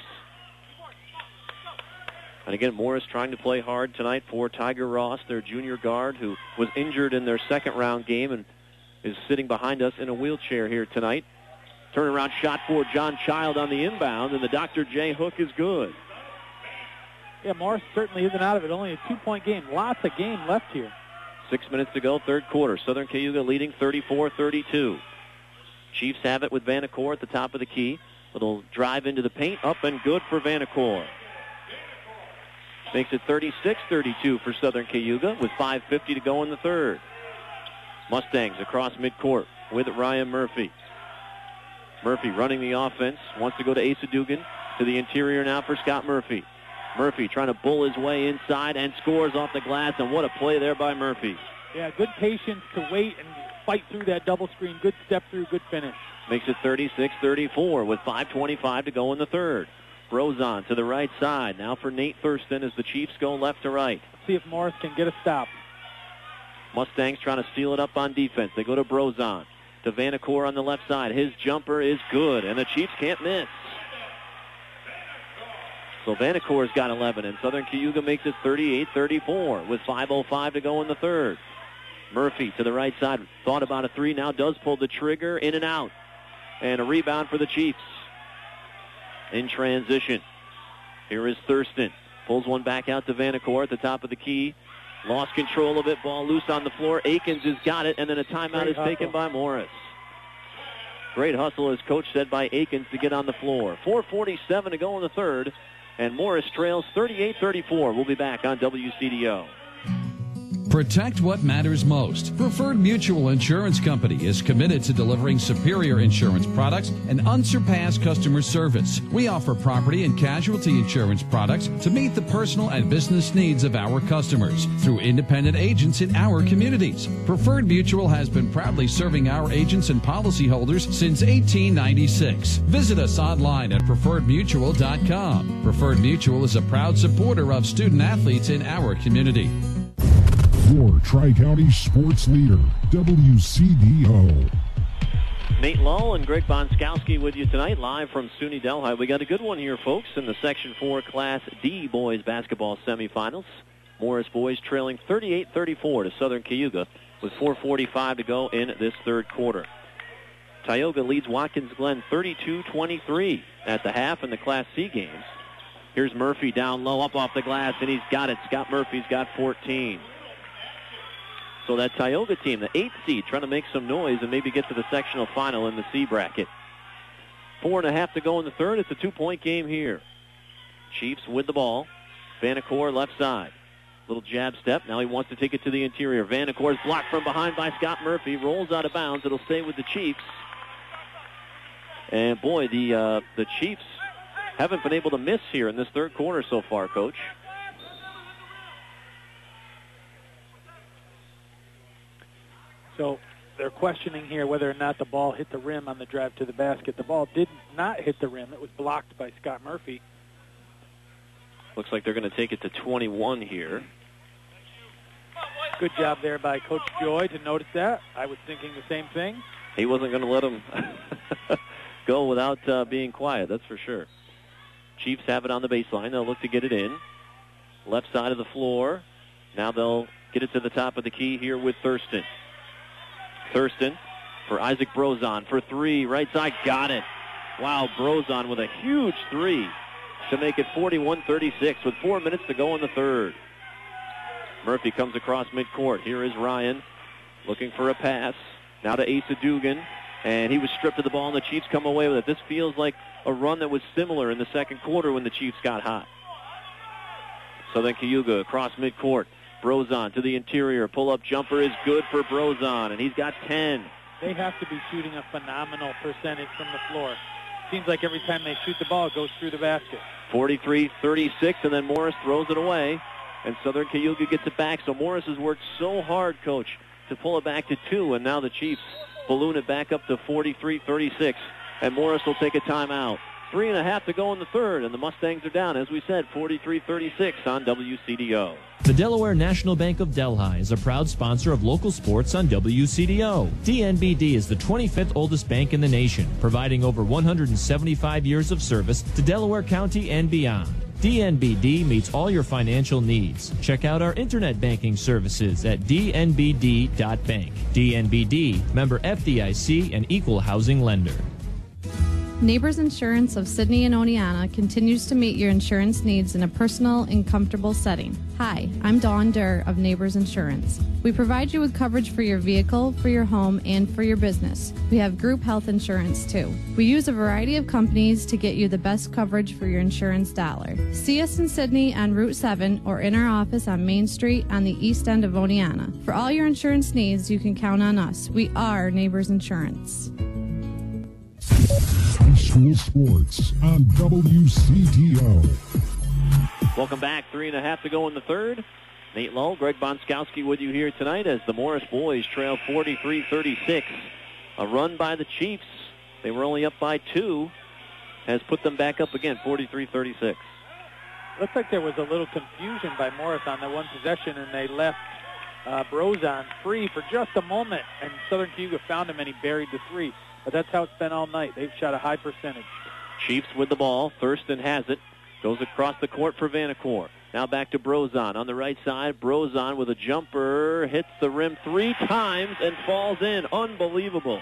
And again, Morris trying to play hard tonight for Tiger Ross, their junior guard, who was injured in their second-round game and is sitting behind us in a wheelchair here tonight. Turnaround shot for John Child on the inbound, and the Dr. J hook is good. Yeah, Morris certainly isn't out of it. Only a 2-point game. Lots of game left here. 6 minutes to go, third quarter. Southern Cayuga leading 34-32. Chiefs have it with Vanacore at the top of the key. Little drive into the paint, up and good for Vanacore. Makes it 36-32 for Southern Cayuga with 5:50 to go in the third. Mustangs across midcourt with Ryan Murphy. Murphy running the offense, wants to go to Asa Dugan. To the interior now for Scott Murphy. Murphy trying to bull his way inside and scores off the glass, and what a play there by Murphy. Yeah, good patience to wait and fight through that double screen. Good step through, good finish. Makes it 36-34 with 5:25 to go in the third. Brozon to the right side. Now for Nate Thurston as the Chiefs go left to right. See if Morris can get a stop. Mustangs trying to steal it up on defense. They go to Brozon. To Vanacore on the left side. His jumper is good, and the Chiefs can't miss. So Vanacore's got 11, and Southern Cayuga makes it 38-34 with 5:05 to go in the third. Murphy to the right side. Thought about a three, now does pull the trigger, in and out. And a rebound for the Chiefs. In transition. Here is Thurston. Pulls one back out to Vanacore at the top of the key. Lost control of it. Ball loose on the floor. Akins has got it, and then a timeout is taken by Morris. Great hustle, as Coach said, by Akins to get on the floor. 4:47 to go in the third, and Morris trails 38-34. We'll be back on WCDO. Protect what matters most. Preferred Mutual Insurance Company is committed to delivering superior insurance products and unsurpassed customer service. We offer property and casualty insurance products to meet the personal and business needs of our customers through independent agents in our communities. Preferred Mutual has been proudly serving our agents and policyholders since 1896. Visit us online at preferredmutual.com. Preferred Mutual is a proud supporter of student athletes in our community. Your Tri-County sports leader, WCDO. Nate Lowe and Greg Bonskowski with you tonight, live from SUNY Delhi. We got a good one here, folks, in the Section 4 Class D boys basketball semifinals. Morris boys trailing 38-34 to Southern Cayuga with 4:45 to go in this third quarter. Tioga leads Watkins Glen 32-23 at the half in the Class C games. Here's Murphy down low, up off the glass, and he's got it. Scott Murphy's got 14. So that Tioga team, the 8th seed, trying to make some noise and maybe get to the sectional final in the C bracket. 4:30 to go in the third. It's a 2-point game here. Chiefs with the ball. Vanacore left side. Little jab step. Now he wants to take it to the interior. Vanacore's blocked from behind by Scott Murphy. Rolls out of bounds. It'll stay with the Chiefs. And boy, the Chiefs haven't been able to miss here in this third quarter so far, Coach. So they're questioning here whether or not the ball hit the rim on the drive to the basket. The ball did not hit the rim. It was blocked by Scott Murphy. Looks like they're going to take it to 21 here. Good job there by Coach Joy to notice that. I was thinking the same thing. He wasn't going to let him go without being quiet, that's for sure. Chiefs have it on the baseline. They'll look to get it in. Left side of the floor. Now they'll get it to the top of the key here with Thurston. Thurston for Isaac Brozon for three. Right side, got it. Wow, Brozon with a huge three to make it 41-36 with 4 minutes to go in the third. Murphy comes across midcourt. Here is Ryan looking for a pass. Now to Asa Dugan, and he was stripped of the ball, and the Chiefs come away with it. This feels like a run that was similar in the second quarter when the Chiefs got hot. Southern Cayuga across midcourt. Brozon to the interior. Pull-up jumper is good for Brozon, and he's got 10. They have to be shooting a phenomenal percentage from the floor. Seems like every time they shoot the ball, it goes through the basket. 43-36, and then Morris throws it away, and Southern Cayuga gets it back. So Morris has worked so hard, Coach, to pull it back to 2, and now the Chiefs balloon it back up to 43-36, and Morris will take a timeout. 3.5 to go in the third, and the Mustangs are down, as we said, 43-36 on WCDO. The Delaware National Bank of Delhi is a proud sponsor of local sports on WCDO. DNBD is the 25th oldest bank in the nation, providing over 175 years of service to Delaware County and beyond. DNBD meets all your financial needs. Check out our internet banking services at dnbd.bank. DNBD, member FDIC, and equal housing lender. Neighbors Insurance of Sydney and Oneonta continues to meet your insurance needs in a personal and comfortable setting. Hi, I'm Dawn Durr of Neighbors Insurance. We provide you with coverage for your vehicle, for your home, and for your business. We have group health insurance too. We use a variety of companies to get you the best coverage for your insurance dollar. See us in Sydney on Route 7 or in our office on Main Street on the east end of Oneonta. For all your insurance needs, you can count on us. We are Neighbors Insurance. High school sports on WCDO. Welcome back. 3.5 to go in the third. Nate Lowe, Greg Bonskowski with you here tonight as the Morris boys trail 43-36. A run by the Chiefs. They were only up by 2. Has put them back up again, 43-36. Looks like there was a little confusion by Morris on that one possession, and they left Brozon free for just a moment, and Southern Cayuga found him, and he buried the three. But that's how it's been all night. They've shot a high percentage. Chiefs with the ball. Thurston has it. Goes across the court for Vanacore. Now back to Brozon on the right side. Brozon with a jumper. Hits the rim 3 times and falls in. Unbelievable.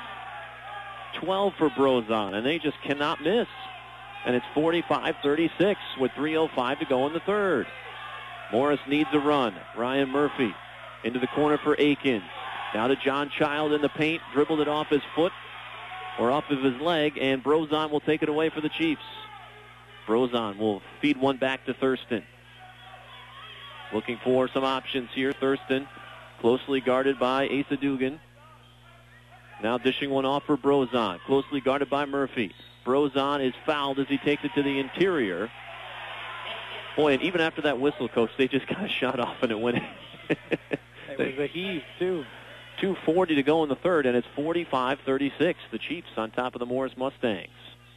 12 for Brozon, and they just cannot miss. And it's 45-36 with 3:05 to go in the third. Morris needs a run. Ryan Murphy into the corner for Aikens. Now to John Child in the paint. Dribbled it off his foot. Or off of his leg, and Brozon will take it away for the Chiefs. Brozon will feed one back to Thurston. Looking for some options here. Thurston closely guarded by Asa Dugan. Now dishing one off for Brozon. Closely guarded by Murphy. Brozon is fouled as he takes it to the interior. Boy, and even after that whistle, Coach, they just got a shot off and it went in. It was a heave, too. 2:40 to go in the third, and it's 45-36. The Chiefs on top of the Morris Mustangs.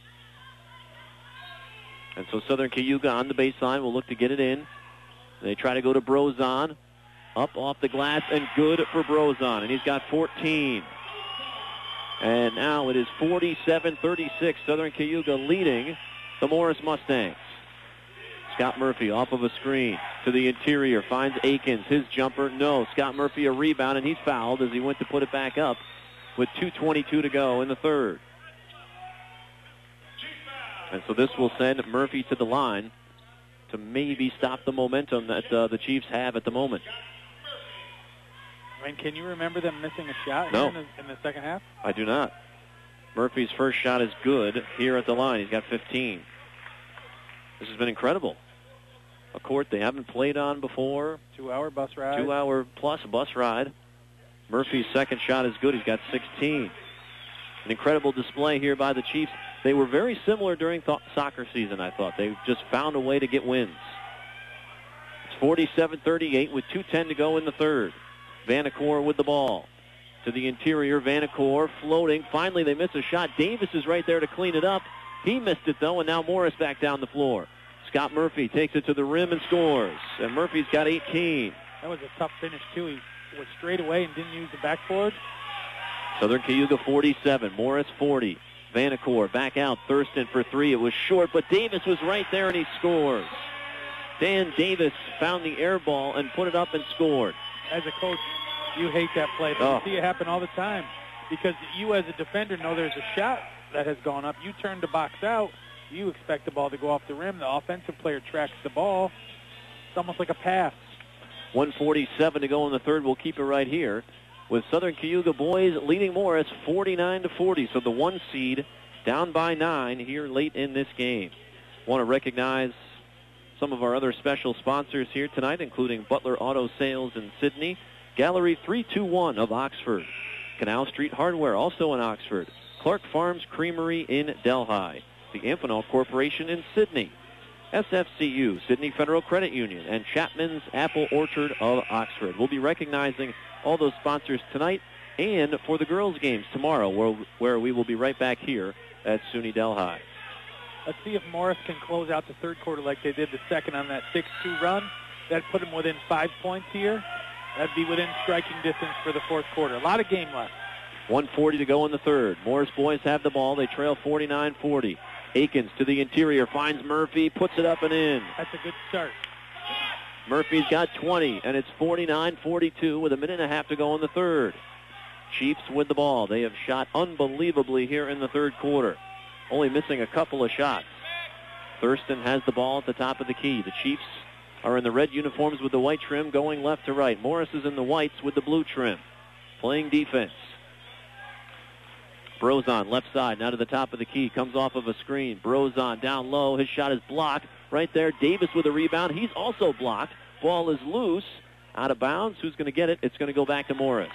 And so Southern Cayuga on the baseline will look to get it in. They try to go to Brozon. Up off the glass, and good for Brozon, and he's got 14. And now it is 47-36. Southern Cayuga leading the Morris Mustangs. Scott Murphy off of a screen to the interior. Finds Aikens. His jumper. No. Scott Murphy a rebound, and he's fouled as he went to put it back up with 2:22 to go in the third. And so this will send Murphy to the line to maybe stop the momentum that the Chiefs have at the moment. I mean, can you remember them missing a shot No. here in the second half? I do not. Murphy's first shot is good here at the line. He's got 15. This has been incredible. A court they haven't played on before. 2-hour bus ride. 2-hour-plus bus ride. Murphy's second shot is good. He's got 16. An incredible display here by the Chiefs. They were very similar during soccer season, I thought. They just found a way to get wins. It's 47-38 with 2:10 to go in the third. Vanacore with the ball. To the interior, Vanacore floating. Finally, they miss a shot. Davis is right there to clean it up. He missed it, though, and now Morris back down the floor. Scott Murphy takes it to the rim and scores. And Murphy's got 18. That was a tough finish, too. He was straight away and didn't use the backboard. Southern Cayuga 47, Morris 40. Vanacore back out, Thurston for three. It was short, but Davis was right there, and he scores. Dan Davis found the air ball and put it up and scored. As a coach, you hate that play, but you see it happen all the time because you as a defender know there's a shot that has gone up. You turn the box out, you expect the ball to go off the rim. The offensive player tracks the ball. It's almost like a pass. 1:47 to go in the third. We'll keep it right here with Southern Cayuga boys leading Morris 49-40. So the 1 seed down by 9 here late in this game. Want to recognize some of our other special sponsors here tonight, including Butler Auto Sales in Sydney, Gallery 321 of Oxford, Canal Street Hardware also in Oxford, Clark Farms Creamery in Delhi, the Amphenol Corporation in Sydney, SFCU, Sydney Federal Credit Union, and Chapman's Apple Orchard of Oxford. We'll be recognizing all those sponsors tonight and for the girls' games tomorrow, where we will be right back here at SUNY Delhi. Let's see if Morris can close out the third quarter like they did the second on that 6-2 run. That put them within 5 points here. That'd be within striking distance for the fourth quarter. A lot of game left. 1:40 to go in the third. Morris boys have the ball. They trail 49-40. Akins to the interior, finds Murphy, puts it up and in. That's a good start. Murphy's got 20, and it's 49-42 with a minute and a half to go in the third. Chiefs with the ball. They have shot unbelievably here in the third quarter, only missing a couple of shots. Thurston has the ball at the top of the key. The Chiefs are in the red uniforms with the white trim going left to right. Morris is in the whites with the blue trim, playing defense. Brozon, left side, now to the top of the key, comes off of a screen. Brozon down low, his shot is blocked. Right there, Davis with a rebound. He's also blocked. Ball is loose, out of bounds. Who's going to get it? It's going to go back to Morris.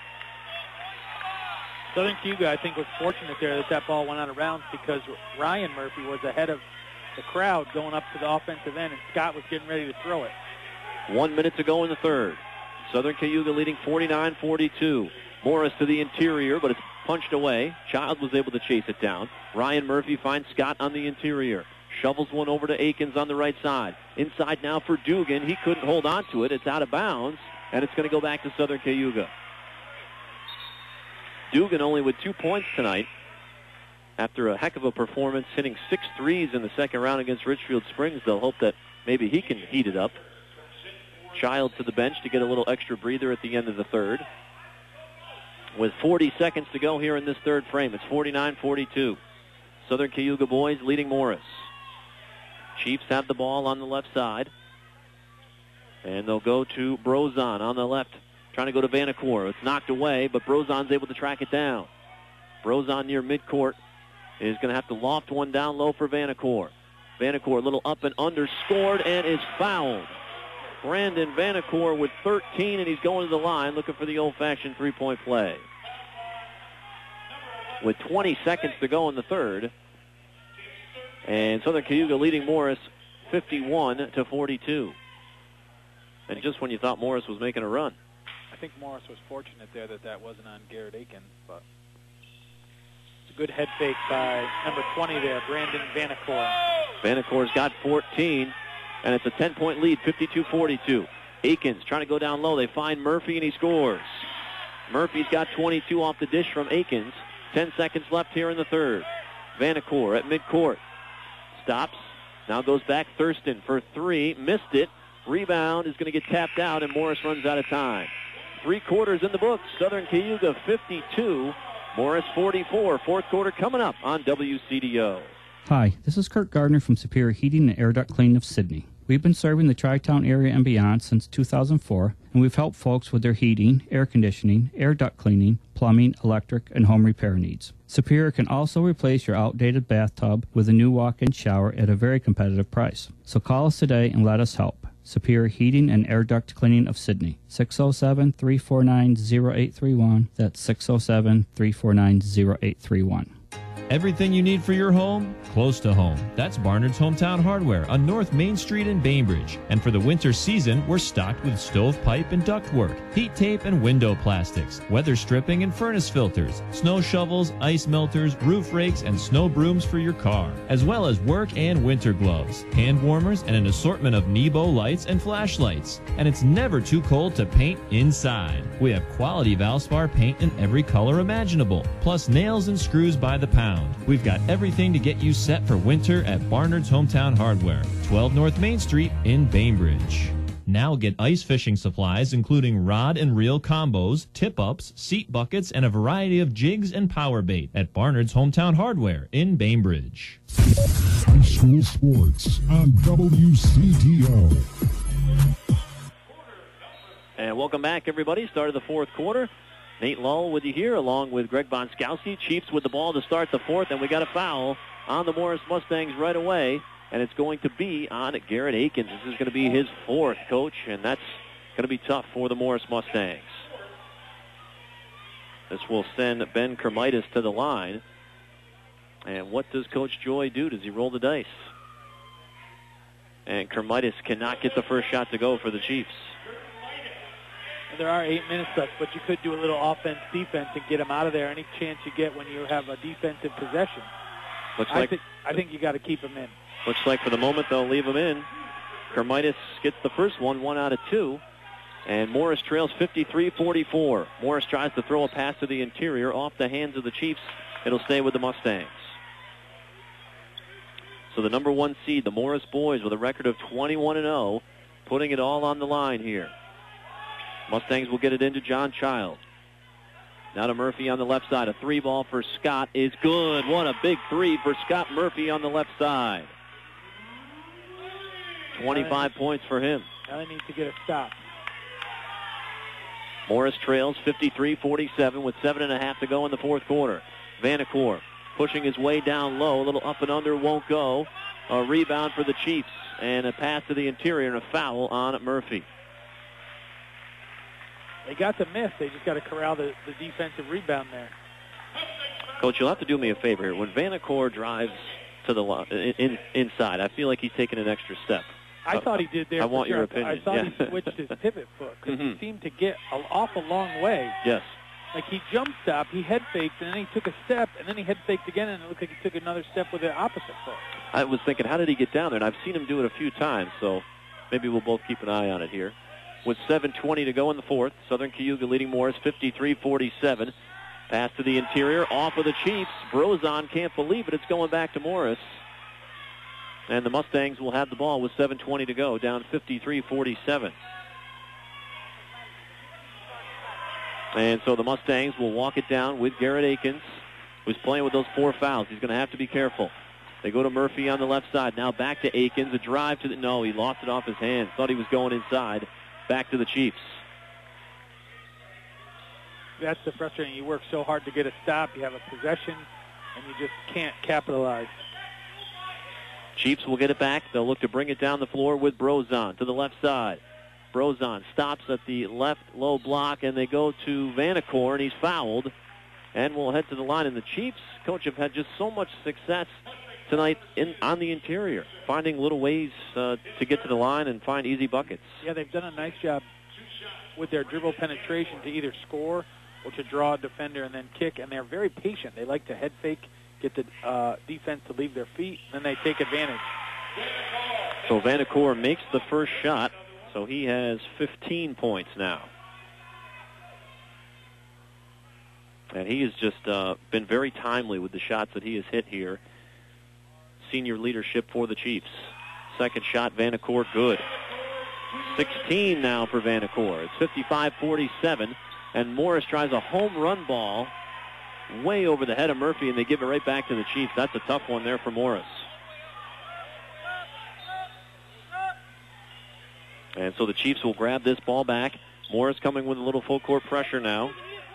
Southern Cayuga, I think, was fortunate there that ball went out of bounds because Ryan Murphy was ahead of the crowd going up to the offensive end, and Scott was getting ready to throw it. 1 minute to go in the third. Southern Cayuga leading 49-42. Morris to the interior, but it's punched away. Child was able to chase it down. Ryan Murphy finds Scott on the interior. Shovels one over to Akins on the right side. Inside now for Dugan. He couldn't hold on to it. It's out of bounds, and it's going to go back to Southern Cayuga. Dugan only with 2 points tonight after a heck of a performance, hitting 6 threes in the second round against Richfield Springs. They'll hope that maybe he can heat it up. Child to the bench to get a little extra breather at the end of the third. With 40 seconds to go here in this third frame, it's 49-42. Southern Cayuga boys leading Morris. Chiefs have the ball on the left side. And they'll go to Brozon on the left, trying to go to Vanacore. It's knocked away, but Brozon's able to track it down. Brozon near midcourt is going to have to loft one down low for Vanacore. Vanacore a little up and under, scored and is fouled. Brandon Vanacore with 13, and he's going to the line looking for the old-fashioned three-point play. With 20 seconds to go in the third, and Southern Cayuga leading Morris 51-42. And just when you thought Morris was making a run. I think Morris was fortunate there that wasn't on Garrett Akins, but it's a good head fake by number 20 there, Brandon Vanacore. Vanacore's got 14. And it's a 10-point lead, 52-42. Akins trying to go down low. They find Murphy, and he scores. Murphy's got 22 off the dish from Akins. 10 seconds left here in the third. Vanacore at midcourt. Stops. Now goes back Thurston for three. Missed it. Rebound is going to get tapped out, and Morris runs out of time. 3 quarters in the books. Southern Cayuga 52. Morris 44. Fourth quarter coming up on WCDO. Hi, this is Kurt Gardner from Superior Heating and Air Duct Cleaning of Sydney. We've been serving the Tri-Town area and beyond since 2004, and we've helped folks with their heating, air conditioning, air duct cleaning, plumbing, electric, and home repair needs. Superior can also replace your outdated bathtub with a new walk-in shower at a very competitive price. So call us today and let us help. Superior Heating and Air Duct Cleaning of Sydney, 607-349-0831. That's 607-349-0831. Everything you need for your home, close to home. That's Barnard's Hometown Hardware on North Main Street in Bainbridge. And for the winter season, we're stocked with stovepipe and ductwork, heat tape and window plastics, weather stripping and furnace filters, snow shovels, ice melters, roof rakes, and snow brooms for your car, as well as work and winter gloves, hand warmers, and an assortment of Nebo lights and flashlights. And it's never too cold to paint inside. We have quality Valspar paint in every color imaginable, plus nails and screws by the pound. We've got everything to get you set for winter at Barnard's Hometown Hardware, 12 North Main Street in Bainbridge. Now get ice fishing supplies including rod and reel combos, tip-ups, seat buckets, and a variety of jigs and power bait at Barnard's Hometown Hardware in Bainbridge. High school sports on WCDO. And welcome back, everybody. Start of the fourth quarter. Nate Lull with you here, along with Greg Bonskowski. Chiefs with the ball to start the fourth, and we got a foul on the Morris Mustangs right away, and it's going to be on Garrett Akins. This is going to be his fourth, Coach, and that's going to be tough for the Morris Mustangs. This will send Ben Kermitis to the line. And what does Coach Joy do? Does he roll the dice? And Kermitis cannot get the first shot to go for the Chiefs. There are 8 minutes left, but you could do a little offense-defense and get them out of there any chance you get when you have a defensive possession. I think you got to keep them in. Looks like for the moment they'll leave him in. Kermitis gets the first one out of two. And Morris trails 53-44. Morris tries to throw a pass to the interior off the hands of the Chiefs. It'll stay with the Mustangs. So the number one seed, the Morris boys, with a record of 21-0, putting it all on the line here. Mustangs will get it into John Child. Now to Murphy on the left side. A three ball for Scott is good. What a big three for Scott Murphy on the left side. 25 points for him. Now they need to get a stop. Morris trails 53-47 with 7.5 to go in the fourth quarter. Vanacore pushing his way down low. A little up and under, won't go. A rebound for the Chiefs. And a pass to the interior and a foul on Murphy. They got the miss. They just got to corral the defensive rebound there. Coach, you'll have to do me a favor here. When Vanacore drives to the inside, I feel like he's taking an extra step. I thought he did there. I want your opinion. I thought he switched his pivot foot because he seemed to get off a long way. Yes. Like he jump stopped, he head faked, and then he took a step, and then he head faked again, and it looked like he took another step with the opposite foot. I was thinking, how did he get down there? And I've seen him do it a few times, so maybe we'll both keep an eye on it here. With 7:20 to go in the fourth, Southern Cayuga leading Morris 53-47. Pass to the interior, off of the Chiefs. Brozon can't believe it. It's going back to Morris. And the Mustangs will have the ball with 7:20 to go, down 53-47. And so the Mustangs will walk it down with Garrett Akins, who's playing with those 4 fouls. He's going to have to be careful. They go to Murphy on the left side. Now back to Akins. A drive to the... No, he lost it off his hands. Thought he was going inside. Back to the Chiefs. That's the frustrating. You work so hard to get a stop. You have a possession, and you just can't capitalize. Chiefs will get it back. They'll look to bring it down the floor with Brozon to the left side. Brozon stops at the left low block, and they go to Vanacore, and he's fouled. And we'll head to the line. And the Chiefs, Coach, have had just so much success tonight on the interior, finding little ways to get to the line and find easy buckets. Yeah, they've done a nice job with their dribble penetration to either score or to draw a defender and then kick, and they're very patient. They like to head fake, get the defense to leave their feet, and then they take advantage. So Vanacore makes the first shot, so he has 15 points now. And he has just been very timely with the shots that he has hit here. Senior leadership for the Chiefs. Second shot, Vanacore, good. 16 now for Vanacore. It's 55-47, and Morris tries a home run ball way over the head of Murphy, and they give it right back to the Chiefs. That's a tough one there for Morris. And so the Chiefs will grab this ball back. Morris coming with a little full court pressure now.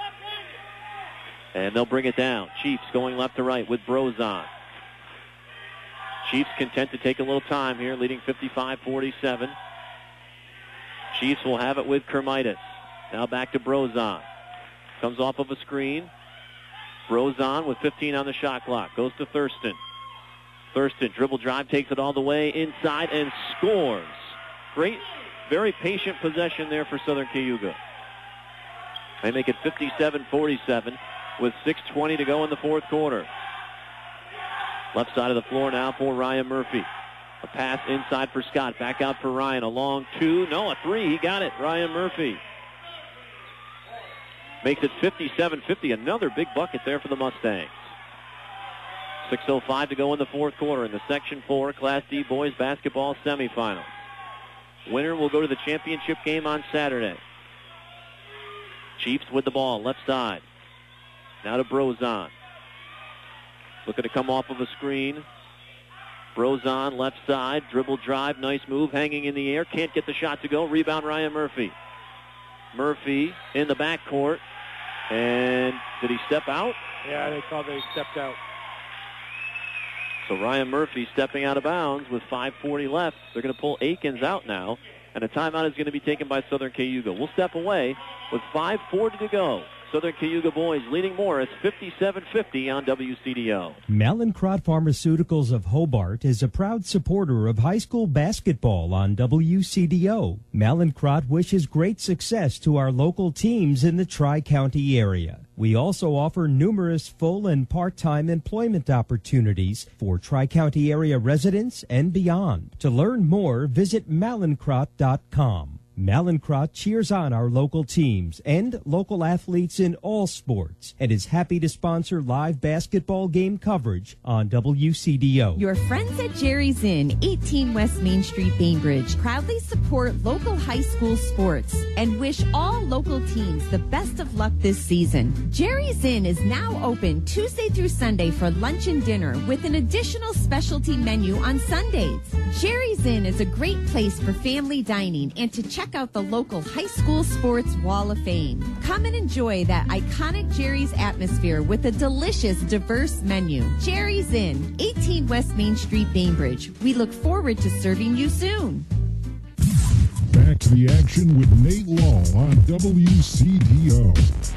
And they'll bring it down. Chiefs going left to right with Brozon. Chiefs content to take a little time here, leading 55-47. Chiefs will have it with Kermitis. Now back to Brozon. Comes off of a screen. Brozon with 15 on the shot clock. Goes to Thurston. Thurston, dribble drive, takes it all the way inside and scores. Great, very patient possession there for Southern Cayuga. They make it 57-47 with 6:20 to go in the fourth quarter. Left side of the floor now for Ryan Murphy. A pass inside for Scott. Back out for Ryan. A long two. No, a three. He got it. Ryan Murphy. Makes it 57-50. Another big bucket there for the Mustangs. 6:05 to go in the fourth quarter in the Section 4 Class D boys basketball semifinals. Winner will go to the championship game on Saturday. Chiefs with the ball, left side. Now to Brozon. Looking to come off of a screen. Brozon, left side, dribble drive, nice move, hanging in the air. Can't get the shot to go. Rebound, Ryan Murphy. Murphy in the backcourt. And did he step out? Yeah, they called that he stepped out. So Ryan Murphy stepping out of bounds with 5:40 left. They're going to pull Akins out now, and a timeout is going to be taken by Southern Cayuga. We'll step away with 5:40 to go. Southern Cayuga boys leading Morris 57-50 on WCDO. Mallinckrodt Pharmaceuticals of Hobart is a proud supporter of high school basketball on WCDO. Mallinckrodt wishes great success to our local teams in the Tri-County area. We also offer numerous full and part-time employment opportunities for Tri-County area residents and beyond. To learn more, visit mallinckrodt.com. Mallinckrodt cheers on our local teams and local athletes in all sports and is happy to sponsor live basketball game coverage on WCDO. Your friends at Jerry's Inn, 18 West Main Street, Bainbridge, proudly support local high school sports and wish all local teams the best of luck this season. Jerry's Inn is now open Tuesday through Sunday for lunch and dinner with an additional specialty menu on Sundays. Jerry's Inn is a great place for family dining and to check out the local high school sports wall of fame. Come and enjoy that iconic Jerry's atmosphere with a delicious, diverse menu. Jerry's Inn, 18 West Main Street, Bainbridge. We look forward to serving you soon. Back to the action with Nate Law on WCDO.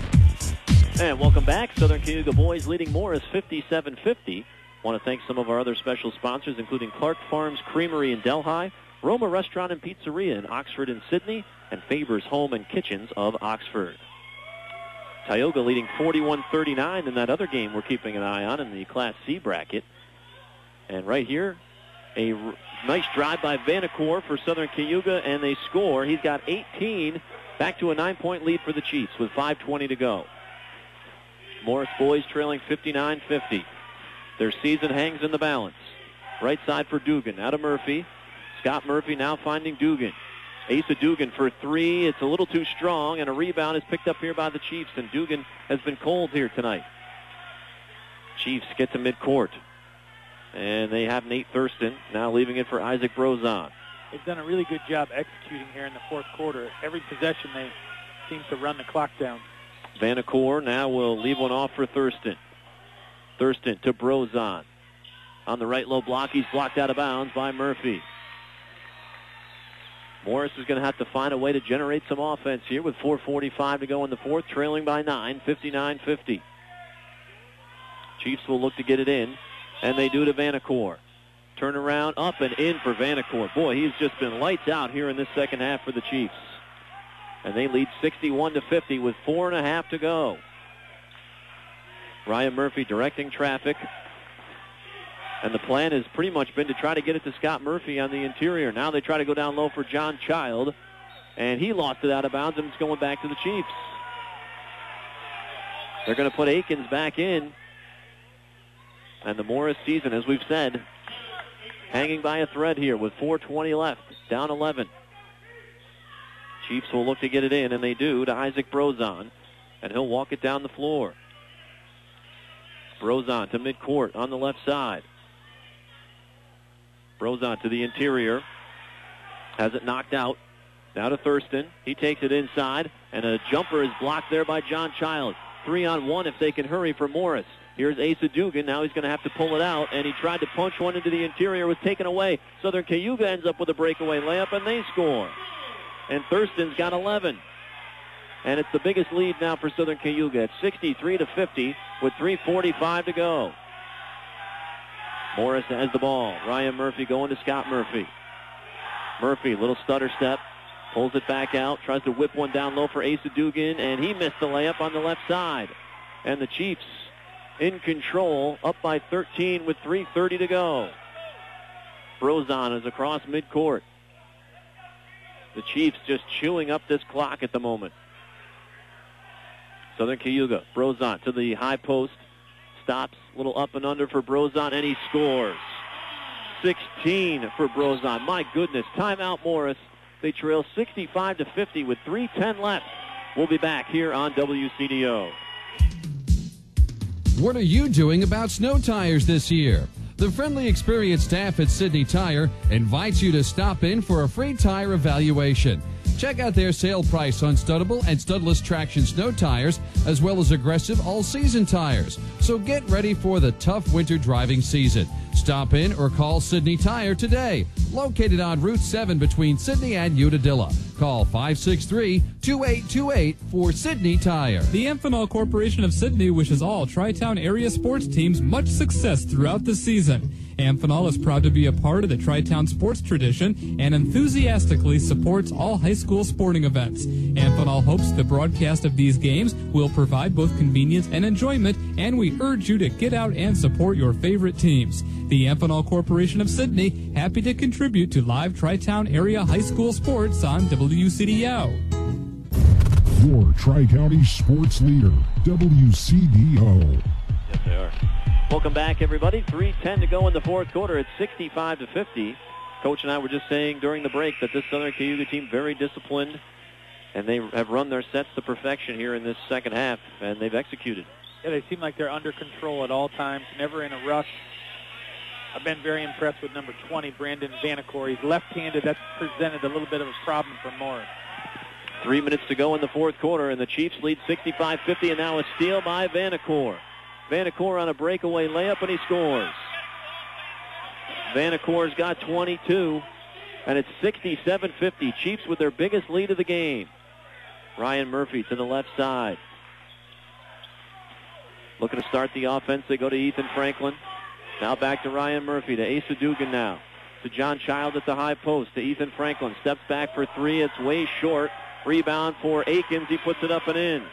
And welcome back. Southern Cayuga boys leading Morris 57-50. Want to thank some of our other special sponsors, including Clark Farms Creamery in Delhi, Roma Restaurant and Pizzeria in Oxford and Sydney, and Faber's Home and Kitchens of Oxford. Tioga leading 41-39 in that other game we're keeping an eye on in the Class C bracket. And right here, a nice drive by Vanacore for Southern Cayuga, and they score. He's got 18, back to a 9-point lead for the Chiefs with 5:20 to go. Morris boys trailing 59-50. Their season hangs in the balance. Right side for Dugan, out of Murphy. Scott Murphy now finding Dugan. Asa Dugan for three. It's a little too strong, and a rebound is picked up here by the Chiefs, and Dugan has been cold here tonight. Chiefs get to midcourt, and they have Nate Thurston now leaving it for Isaac Brozon. They've done a really good job executing here in the fourth quarter. Every possession they seem to run the clock down. Vanacore now will leave one off for Thurston. Thurston to Brozon. On the right low block, he's blocked out of bounds by Murphy. Morris is going to have to find a way to generate some offense here with 4:45 to go in the fourth, trailing by 9, 59-50. Chiefs will look to get it in, and they do to Vanacore. Turn around, up and in for Vanacore. Boy, he's just been lights out here in this second half for the Chiefs. And they lead 61-50 with 4.5 to go. Ryan Murphy directing traffic. And the plan has pretty much been to try to get it to Scott Murphy on the interior. Now they try to go down low for John Child. And he lost it out of bounds, and it's going back to the Chiefs. They're going to put Akins back in. And the Morris season, as we've said, hanging by a thread here with 4:20 left, down 11. Chiefs will look to get it in, and they do, to Isaac Brozon. And he'll walk it down the floor. Brozon to midcourt on the left side. Brozon to the interior. Has it knocked out. Now to Thurston. He takes it inside, and a jumper is blocked there by John Child. 3-on-1 if they can hurry for Morris. Here's Asa Dugan. Now he's going to have to pull it out, and he tried to punch one into the interior. Was taken away. Southern Cayuga ends up with a breakaway layup, and they score. And Thurston's got 11. And it's the biggest lead now for Southern Cayuga at 63-50 with 3:45 to go. Morris has the ball. Ryan Murphy going to Scott Murphy. Murphy, little stutter step, pulls it back out, tries to whip one down low for Asa Dugan, and he missed the layup on the left side. And the Chiefs in control, up by 13 with 3:30 to go. Brozon is across midcourt. The Chiefs just chewing up this clock at the moment. Southern Cayuga, Brozon to the high post. Stops, little up and under for Brozon, and he scores. 16 for Brozon. My goodness, timeout Morris. They trail 65-50 with 3:10 left. We'll be back here on WCDO. What are you doing about snow tires this year? The friendly, experienced staff at Sydney Tire invites you to stop in for a free tire evaluation. Check out their sale price on studdable and studless traction snow tires, as well as aggressive all-season tires. So get ready for the tough winter driving season. Stop in or call Sydney Tire today. Located on Route 7 between Sydney and Unadilla. Call 563-2828 for Sydney Tire. The Amphenol Corporation of Sydney wishes all Tri-Town area sports teams much success throughout the season. Amphenol is proud to be a part of the Tri-Town sports tradition and enthusiastically supports all high school sporting events. Amphenol hopes the broadcast of these games will provide both convenience and enjoyment, and we urge you to get out and support your favorite teams. The Amphenol Corporation of Sydney, happy to contribute to live Tri-Town area high school sports on WCDO. Your Tri-County sports leader, WCDO. Yes, they are. Welcome back, everybody. 3:10 to go in the fourth quarter. It's 65-50. Coach and I were just saying during the break that this Southern Cayuga team very disciplined, and they have run their sets to perfection here in this second half, and they've executed. Yeah, they seem like they're under control at all times, never in a rush. I've been very impressed with number 20, Brandon Vanacore. He's left-handed. That's presented a little bit of a problem for Morris. 3 minutes to go in the fourth quarter, and the Chiefs lead 65-50, and now a steal by Vanacore. Vanacore on a breakaway layup, and he scores. Vanacore's got 22, and it's 67-50. Chiefs with their biggest lead of the game. Ryan Murphy to the left side. Looking to start the offense. They go to Ethan Franklin. Now back to Ryan Murphy, to Asa Dugan now. To John Child at the high post, to Ethan Franklin. Steps back for three. It's way short. Rebound for Akins. He puts it up and in.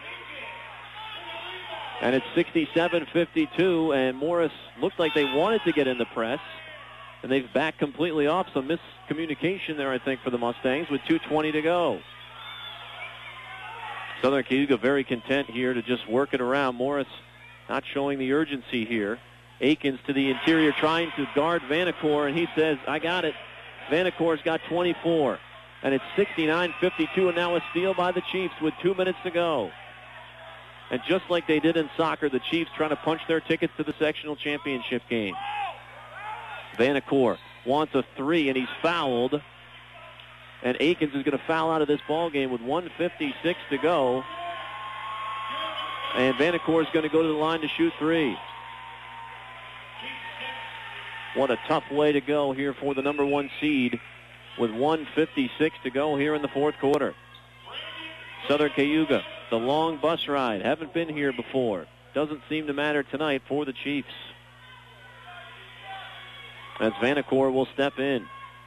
And it's 67-52, and Morris looked like they wanted to get in the press, and they've backed completely off. Some miscommunication there, I think, for the Mustangs with 2:20 to go. Southern Cayuga very content here to just work it around. Morris not showing the urgency here. Akins to the interior trying to guard Vanacore, and he says, I got it. Vanacore's got 24, and it's 69-52, and now a steal by the Chiefs with 2 minutes to go. And just like they did in soccer, the Chiefs trying to punch their tickets to the sectional championship game. Vanacore wants a three, and he's fouled. And Akins is going to foul out of this ball game with 1:56 to go. And Vanacore is going to go to the line to shoot three. What a tough way to go here for the number one seed with 1:56 to go here in the fourth quarter. Southern Cayuga, the long bus ride. Haven't been here before. Doesn't seem to matter tonight for the Chiefs. As Vanacore will step in.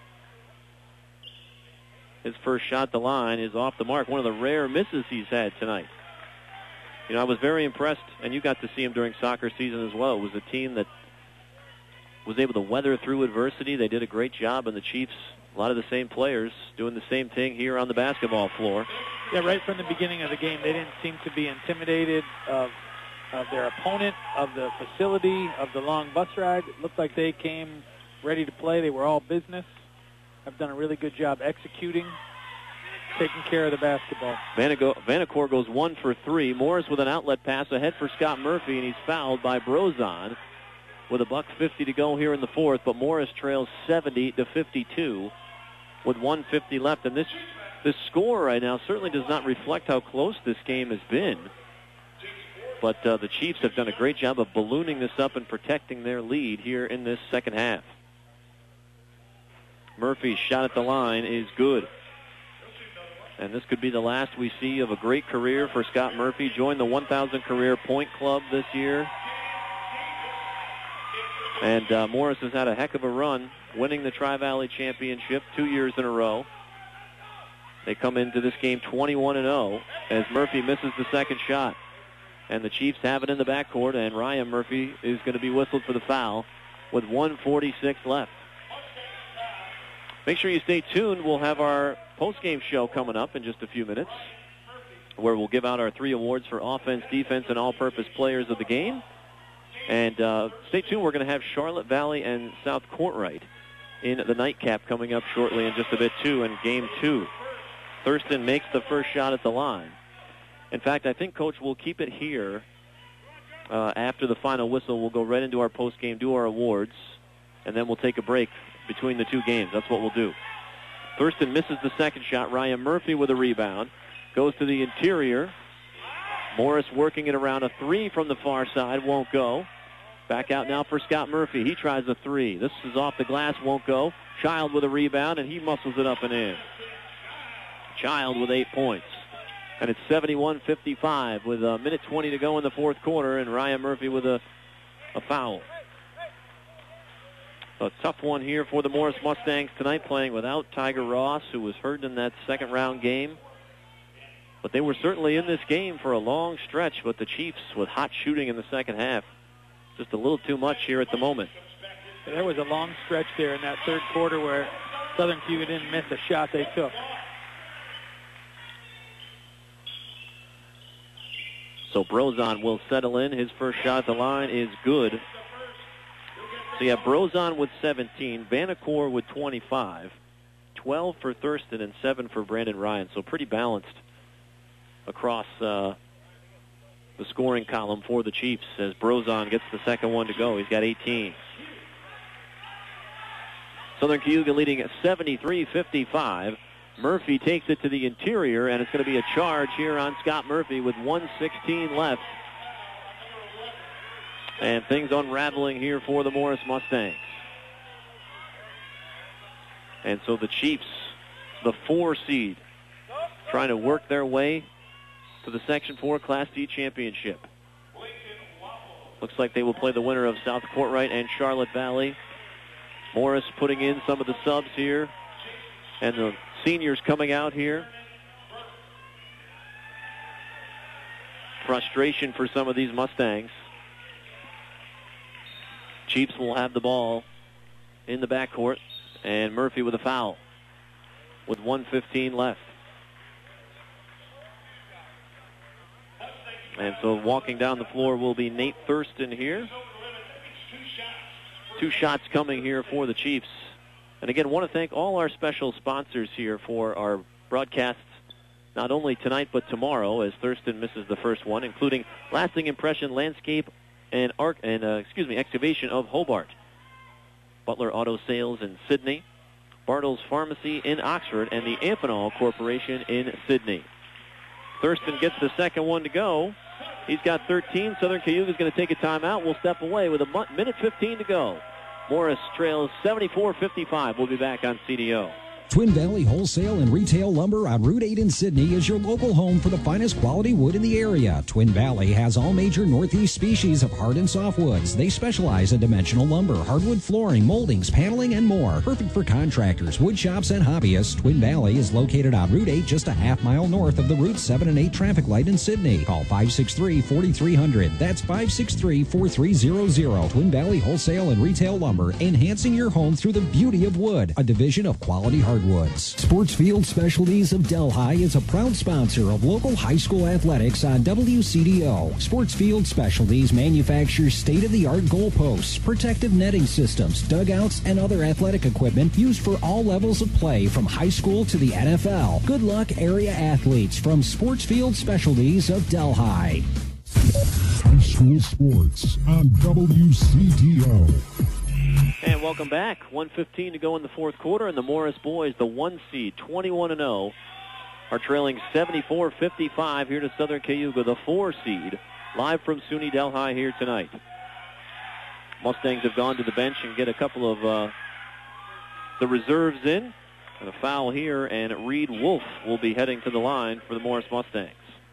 His first shot at the line is off the mark. One of the rare misses he's had tonight. You know, I was very impressed, and you got to see him during soccer season as well. It was a team that was able to weather through adversity. They did a great job, and the Chiefs, a lot of the same players, doing the same thing here on the basketball floor. Yeah, right from the beginning of the game, they didn't seem to be intimidated of their opponent, of the facility, of the long bus ride. It looked like they came ready to play. They were all business. Have done a really good job executing, taking care of the basketball. Vanacore goes 1 for 3. Morris with an outlet pass ahead for Scott Murphy, and he's fouled by Brozon with $1:50 to go here in the fourth. But Morris trails 70-52 with 1:50 left. And this score right now certainly does not reflect how close this game has been. But the Chiefs have done a great job of ballooning this up and protecting their lead here in this second half. Murphy's shot at the line is good. And this could be the last we see of a great career for Scott Murphy. Joined the 1,000 career point club this year. And Morris has had a heck of a run, winning the Tri-Valley Championship 2 years in a row. They come into this game 21-0 as Murphy misses the second shot. And the Chiefs have it in the backcourt, and Ryan Murphy is going to be whistled for the foul with 1:46 left. Make sure you stay tuned. We'll have our post-game show coming up in just a few minutes, where we'll give out our 3 awards for offense, defense, and all-purpose players of the game. And stay tuned. We're going to have Charlotte Valley and South Courtright in the nightcap coming up shortly in just a bit, too, in Game 2. Thurston makes the first shot at the line. In fact, I think, Coach, we'll keep it here after the final whistle. We'll go right into our post-game, do our awards, and then we'll take a break between the 2 games. That's what we'll do. Thurston misses the second shot. Ryan Murphy with a rebound. Goes to the interior. Morris working it around. A 3 from the far side. Won't go. Back out now for Scott Murphy. He tries a 3. This is off the glass. Won't go. Child with a rebound, and he muscles it up and in. Child with 8 points. And it's 71-55 with a minute 20 to go in the fourth quarter, and Ryan Murphy with a foul. A tough one here for the Morris Mustangs tonight, playing without Tiger Ross, who was hurt in that second-round game. But they were certainly in this game for a long stretch, but the Chiefs with hot shooting in the second half. Just a little too much here at the moment. There was a long stretch there in that third quarter where Southern Cayuga didn't miss a shot they took. So Brozon will settle in. His first shot at the line is good. So you have Brozon with 17, Vanacore with 25, 12 for Thurston, and 7 for Brandon Ryan. So pretty balanced across the scoring column for the Chiefs as Brozon gets the second one to go. He's got 18. Southern Cayuga leading at 73-55. Murphy takes it to the interior, and it's going to be a charge here on Scott Murphy with 1:16 left. And things unraveling here for the Morris Mustangs. And so the Chiefs, the 4 seed, trying to work their way to the Section 4 Class D championship. Looks like they will play the winner of South Courtright and Charlotte Valley. Morris putting in some of the subs here, and the seniors coming out here. Frustration for some of these Mustangs. Chiefs will have the ball in the backcourt, and Murphy with a foul with 1:15 left. And so walking down the floor will be Nate Thurston here. 2 shots coming here for the Chiefs. And again, want to thank all our special sponsors here for our broadcasts, not only tonight but tomorrow, as Thurston misses the first one, including Lasting Impression Landscape and Excavation of Hobart, Butler Auto Sales in Sydney, Bartles Pharmacy in Oxford, and the Amphenol Corporation in Sydney. Thurston gets the second one to go. He's got 13. Southern Cayuga is going to take a timeout. We'll step away with a minute 15 to go. Morris trails 74-55. We'll be back on CDO. Twin Valley Wholesale and Retail Lumber on Route 8 in Sydney is your local home for the finest quality wood in the area. Twin Valley has all major Northeast species of hard and softwoods. They specialize in dimensional lumber, hardwood flooring, moldings, paneling, and more. Perfect for contractors, wood shops, and hobbyists. Twin Valley is located on Route 8, just a half-mile north of the Route 7 and 8 traffic light in Sydney. Call 563-4300. That's 563-4300. Twin Valley Wholesale and Retail Lumber, enhancing your home through the beauty of wood. A division of Quality Hardwoods. Sportsfield Specialties of Delhi is a proud sponsor of local high school athletics on WCDO. Sportsfield Specialties manufactures state-of-the-art goalposts, protective netting systems, dugouts, and other athletic equipment used for all levels of play from high school to the NFL. Good luck, area athletes, from Sportsfield Specialties of Delhi. High school sports on WCDO. And welcome back. 1:15 to go in the fourth quarter, and the Morris boys, the 1 seed, 21-0, are trailing 74-55 here to Southern Cayuga, the 4 seed, live from SUNY Delhi here tonight. Mustangs have gone to the bench and get a couple of the reserves in. And a foul here, and Reed Wolf will be heading to the line for the Morris Mustangs.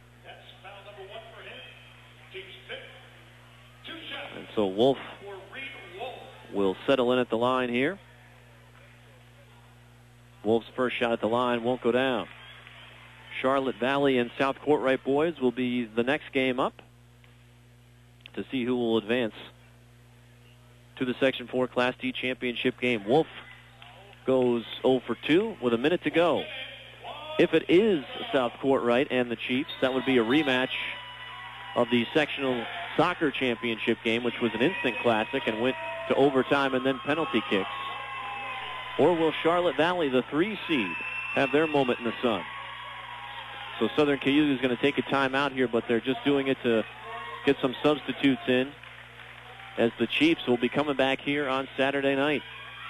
And so Wolf will settle in at the line here. Wolf's first shot at the line won't go down. Charlotte Valley and South Courtright boys will be the next game up to see who will advance to the Section 4 Class D championship game. Wolf goes 0 for 2 with a minute to go. If it is South Courtright and the Chiefs, that would be a rematch of the sectional soccer championship game, which was an instant classic and went to overtime and then penalty kicks. Or will Charlotte Valley, the 3 seed, have their moment in the sun? So Southern Cayuga is going to take a timeout here, but they're just doing it to get some substitutes in, as the Chiefs will be coming back here on Saturday night.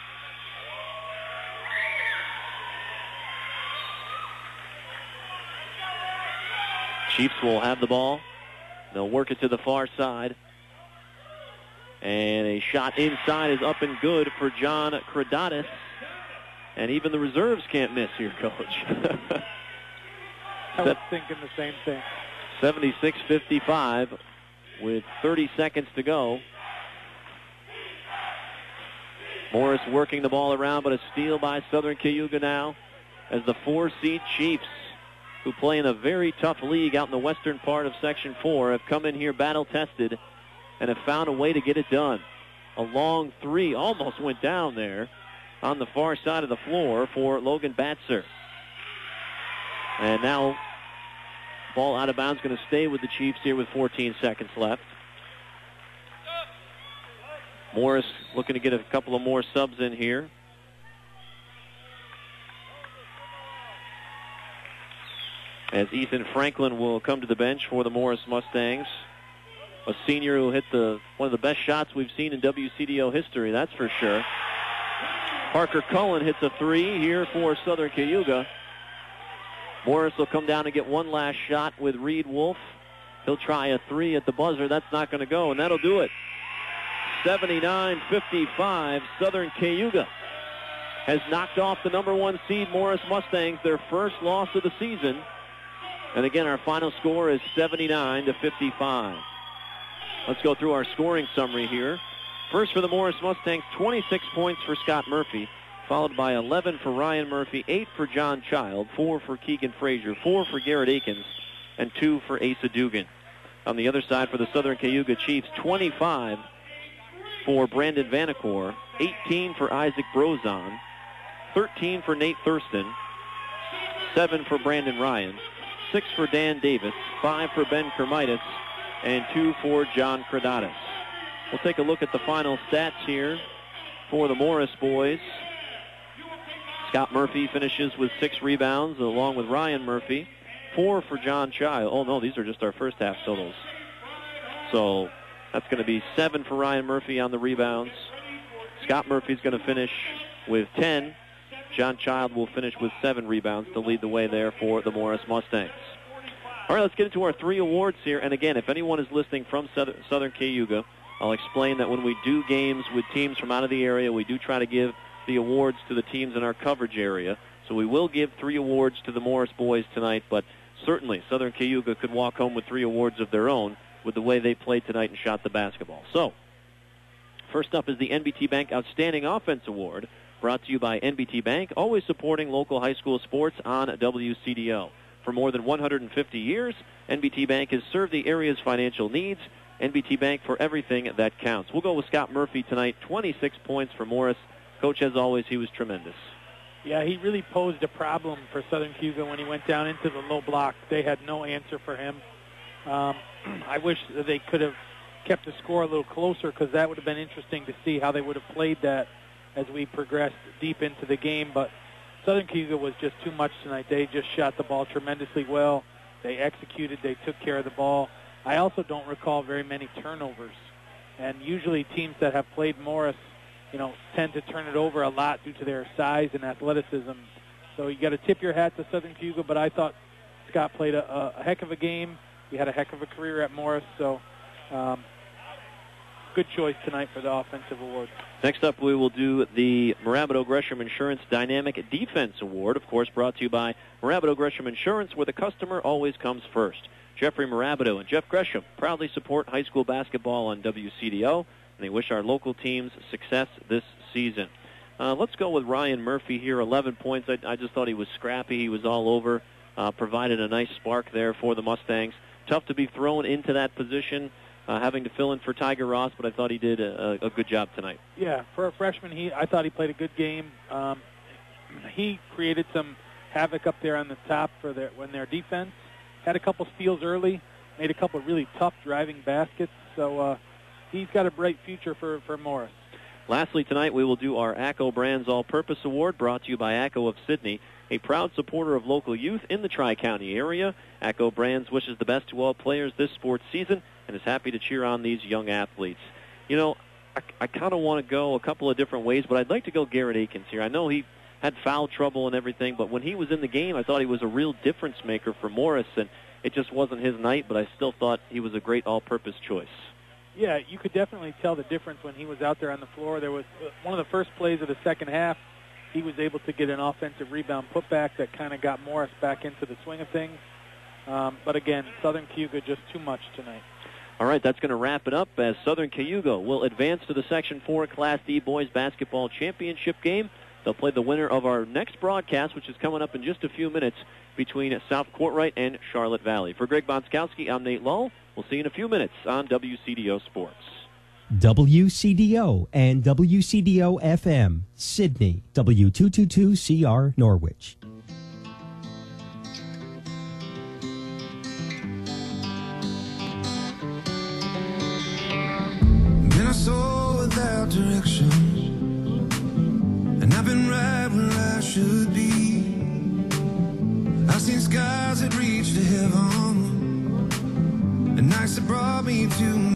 Chiefs will have the ball. They'll work it to the far side. And a shot inside is up and good for John Cradatis. And even the reserves can't miss here, Coach. I was thinking the same thing. 76-55 with 30 seconds to go. Morris working the ball around, but a steal by Southern Cayuga now as the 4-seed Chiefs, who play in a very tough league out in the western part of Section 4, have come in here battle-tested and have found a way to get it done. A long 3 almost went down there on the far side of the floor for Logan Batzer. And now, ball out of bounds, going to stay with the Chiefs here with 14 seconds left. Morris looking to get a couple of more subs in here. As Ethan Franklin will come to the bench for the Morris Mustangs. A senior who hit one of the best shots we've seen in WCDO history, that's for sure. Parker Cullen hits a 3 here for Southern Cayuga. Morris will come down and get one last shot with Reed Wolf. He'll try a 3 at the buzzer. That's not going to go, and that'll do it. 79-55, Southern Cayuga has knocked off the number 1 seed Morris Mustangs, their first loss of the season. And again, our final score is 79-55. Let's go through our scoring summary here. First for the Morris Mustangs, 26 points for Scott Murphy, followed by 11 for Ryan Murphy, 8 for John Child, 4 for Keegan Frazier, 4 for Garrett Akins, and 2 for Asa Dugan. On the other side for the Southern Cayuga Chiefs, 25 for Brandon Vanacore, 18 for Isaac Brozon, 13 for Nate Thurston, 7 for Brandon Ryan, 6 for Dan Davis, 5 for Ben Kermitis, and 2 for John Cradatis. We'll take a look at the final stats here for the Morris boys. Scott Murphy finishes with 6 rebounds, along with Ryan Murphy. 4 for John Child. Oh, no, these are just our first half totals. So that's going to be 7 for Ryan Murphy on the rebounds. Scott Murphy's going to finish with 10. John Child will finish with 7 rebounds to lead the way there for the Morris Mustangs. All right, let's get into our 3 awards here. And again, if anyone is listening from Southern Cayuga, I'll explain that when we do games with teams from out of the area, we do try to give the awards to the teams in our coverage area. So we will give 3 awards to the Morris boys tonight, but certainly Southern Cayuga could walk home with 3 awards of their own with the way they played tonight and shot the basketball. So, first up is the NBT Bank Outstanding Offense Award, brought to you by NBT Bank, always supporting local high school sports on WCDO. For more than 150 years, NBT Bank has served the area's financial needs. NBT Bank for everything that counts. We'll go with Scott Murphy tonight, 26 points for Morris. Coach, as always, he was tremendous. Yeah, he really posed a problem for Southern Cayuga when he went down into the low block. They had no answer for him. I wish that they could have kept the score a little closer, because that would have been interesting to see how they would have played that as we progressed deep into the game. But Southern Cayuga was just too much tonight. They just shot the ball tremendously well. They executed. They took care of the ball. I also don't recall very many turnovers. And usually teams that have played Morris, tend to turn it over a lot due to their size and athleticism. So you got to tip your hat to Southern Cayuga, but I thought Scott played a heck of a game. He had a heck of a career at Morris, so good good choice tonight for the offensive award. Next up, we will do the Marabato Gresham Insurance Dynamic Defense Award, of course, brought to you by Marabato Gresham Insurance, where the customer always comes first. Jeffrey Marabato and Jeff Gresham proudly support high school basketball on WCDO, and they wish our local teams success this season. Let's go with Ryan Murphy here, 11 points. I just thought he was scrappy. He was all over, provided a nice spark there for the Mustangs. Tough to be thrown into that position, having to fill in for Tiger Ross, but I thought he did a good job tonight. Yeah, for a freshman, I thought he played a good game. He created some havoc up there on the top for their defense. Had a couple steals early, made a couple really tough driving baskets, so he's got a bright future for Morris. Lastly, tonight we will do our ACCO Brands All-Purpose Award, brought to you by ACCO of Sidney, a proud supporter of local youth in the Tri-County area. ACCO Brands wishes the best to all players this sports season and is happy to cheer on these young athletes. You know, I kind of want to go a couple of different ways, but I'd like to go Garrett Akins here. I know he had foul trouble and everything, but when he was in the game, I thought he was a real difference maker for Morris, and it just wasn't his night, but I still thought he was a great all-purpose choice. Yeah, you could definitely tell the difference when he was out there on the floor. There was one of the first plays of the second half, he was able to get an offensive rebound putback that kind of got Morris back into the swing of things. But again, Southern Cayuga just too much tonight. All right, that's going to wrap it up as Southern Cayuga will advance to the Section 4 Class D Boys Basketball Championship game. They'll play the winner of our next broadcast, which is coming up in just a few minutes, between South Courtright and Charlotte Valley. For Greg Bonskowski, I'm Nate Lull. We'll see you in a few minutes on WCDO Sports. WCDO and WCDO FM, Sydney, W222CR Norwich.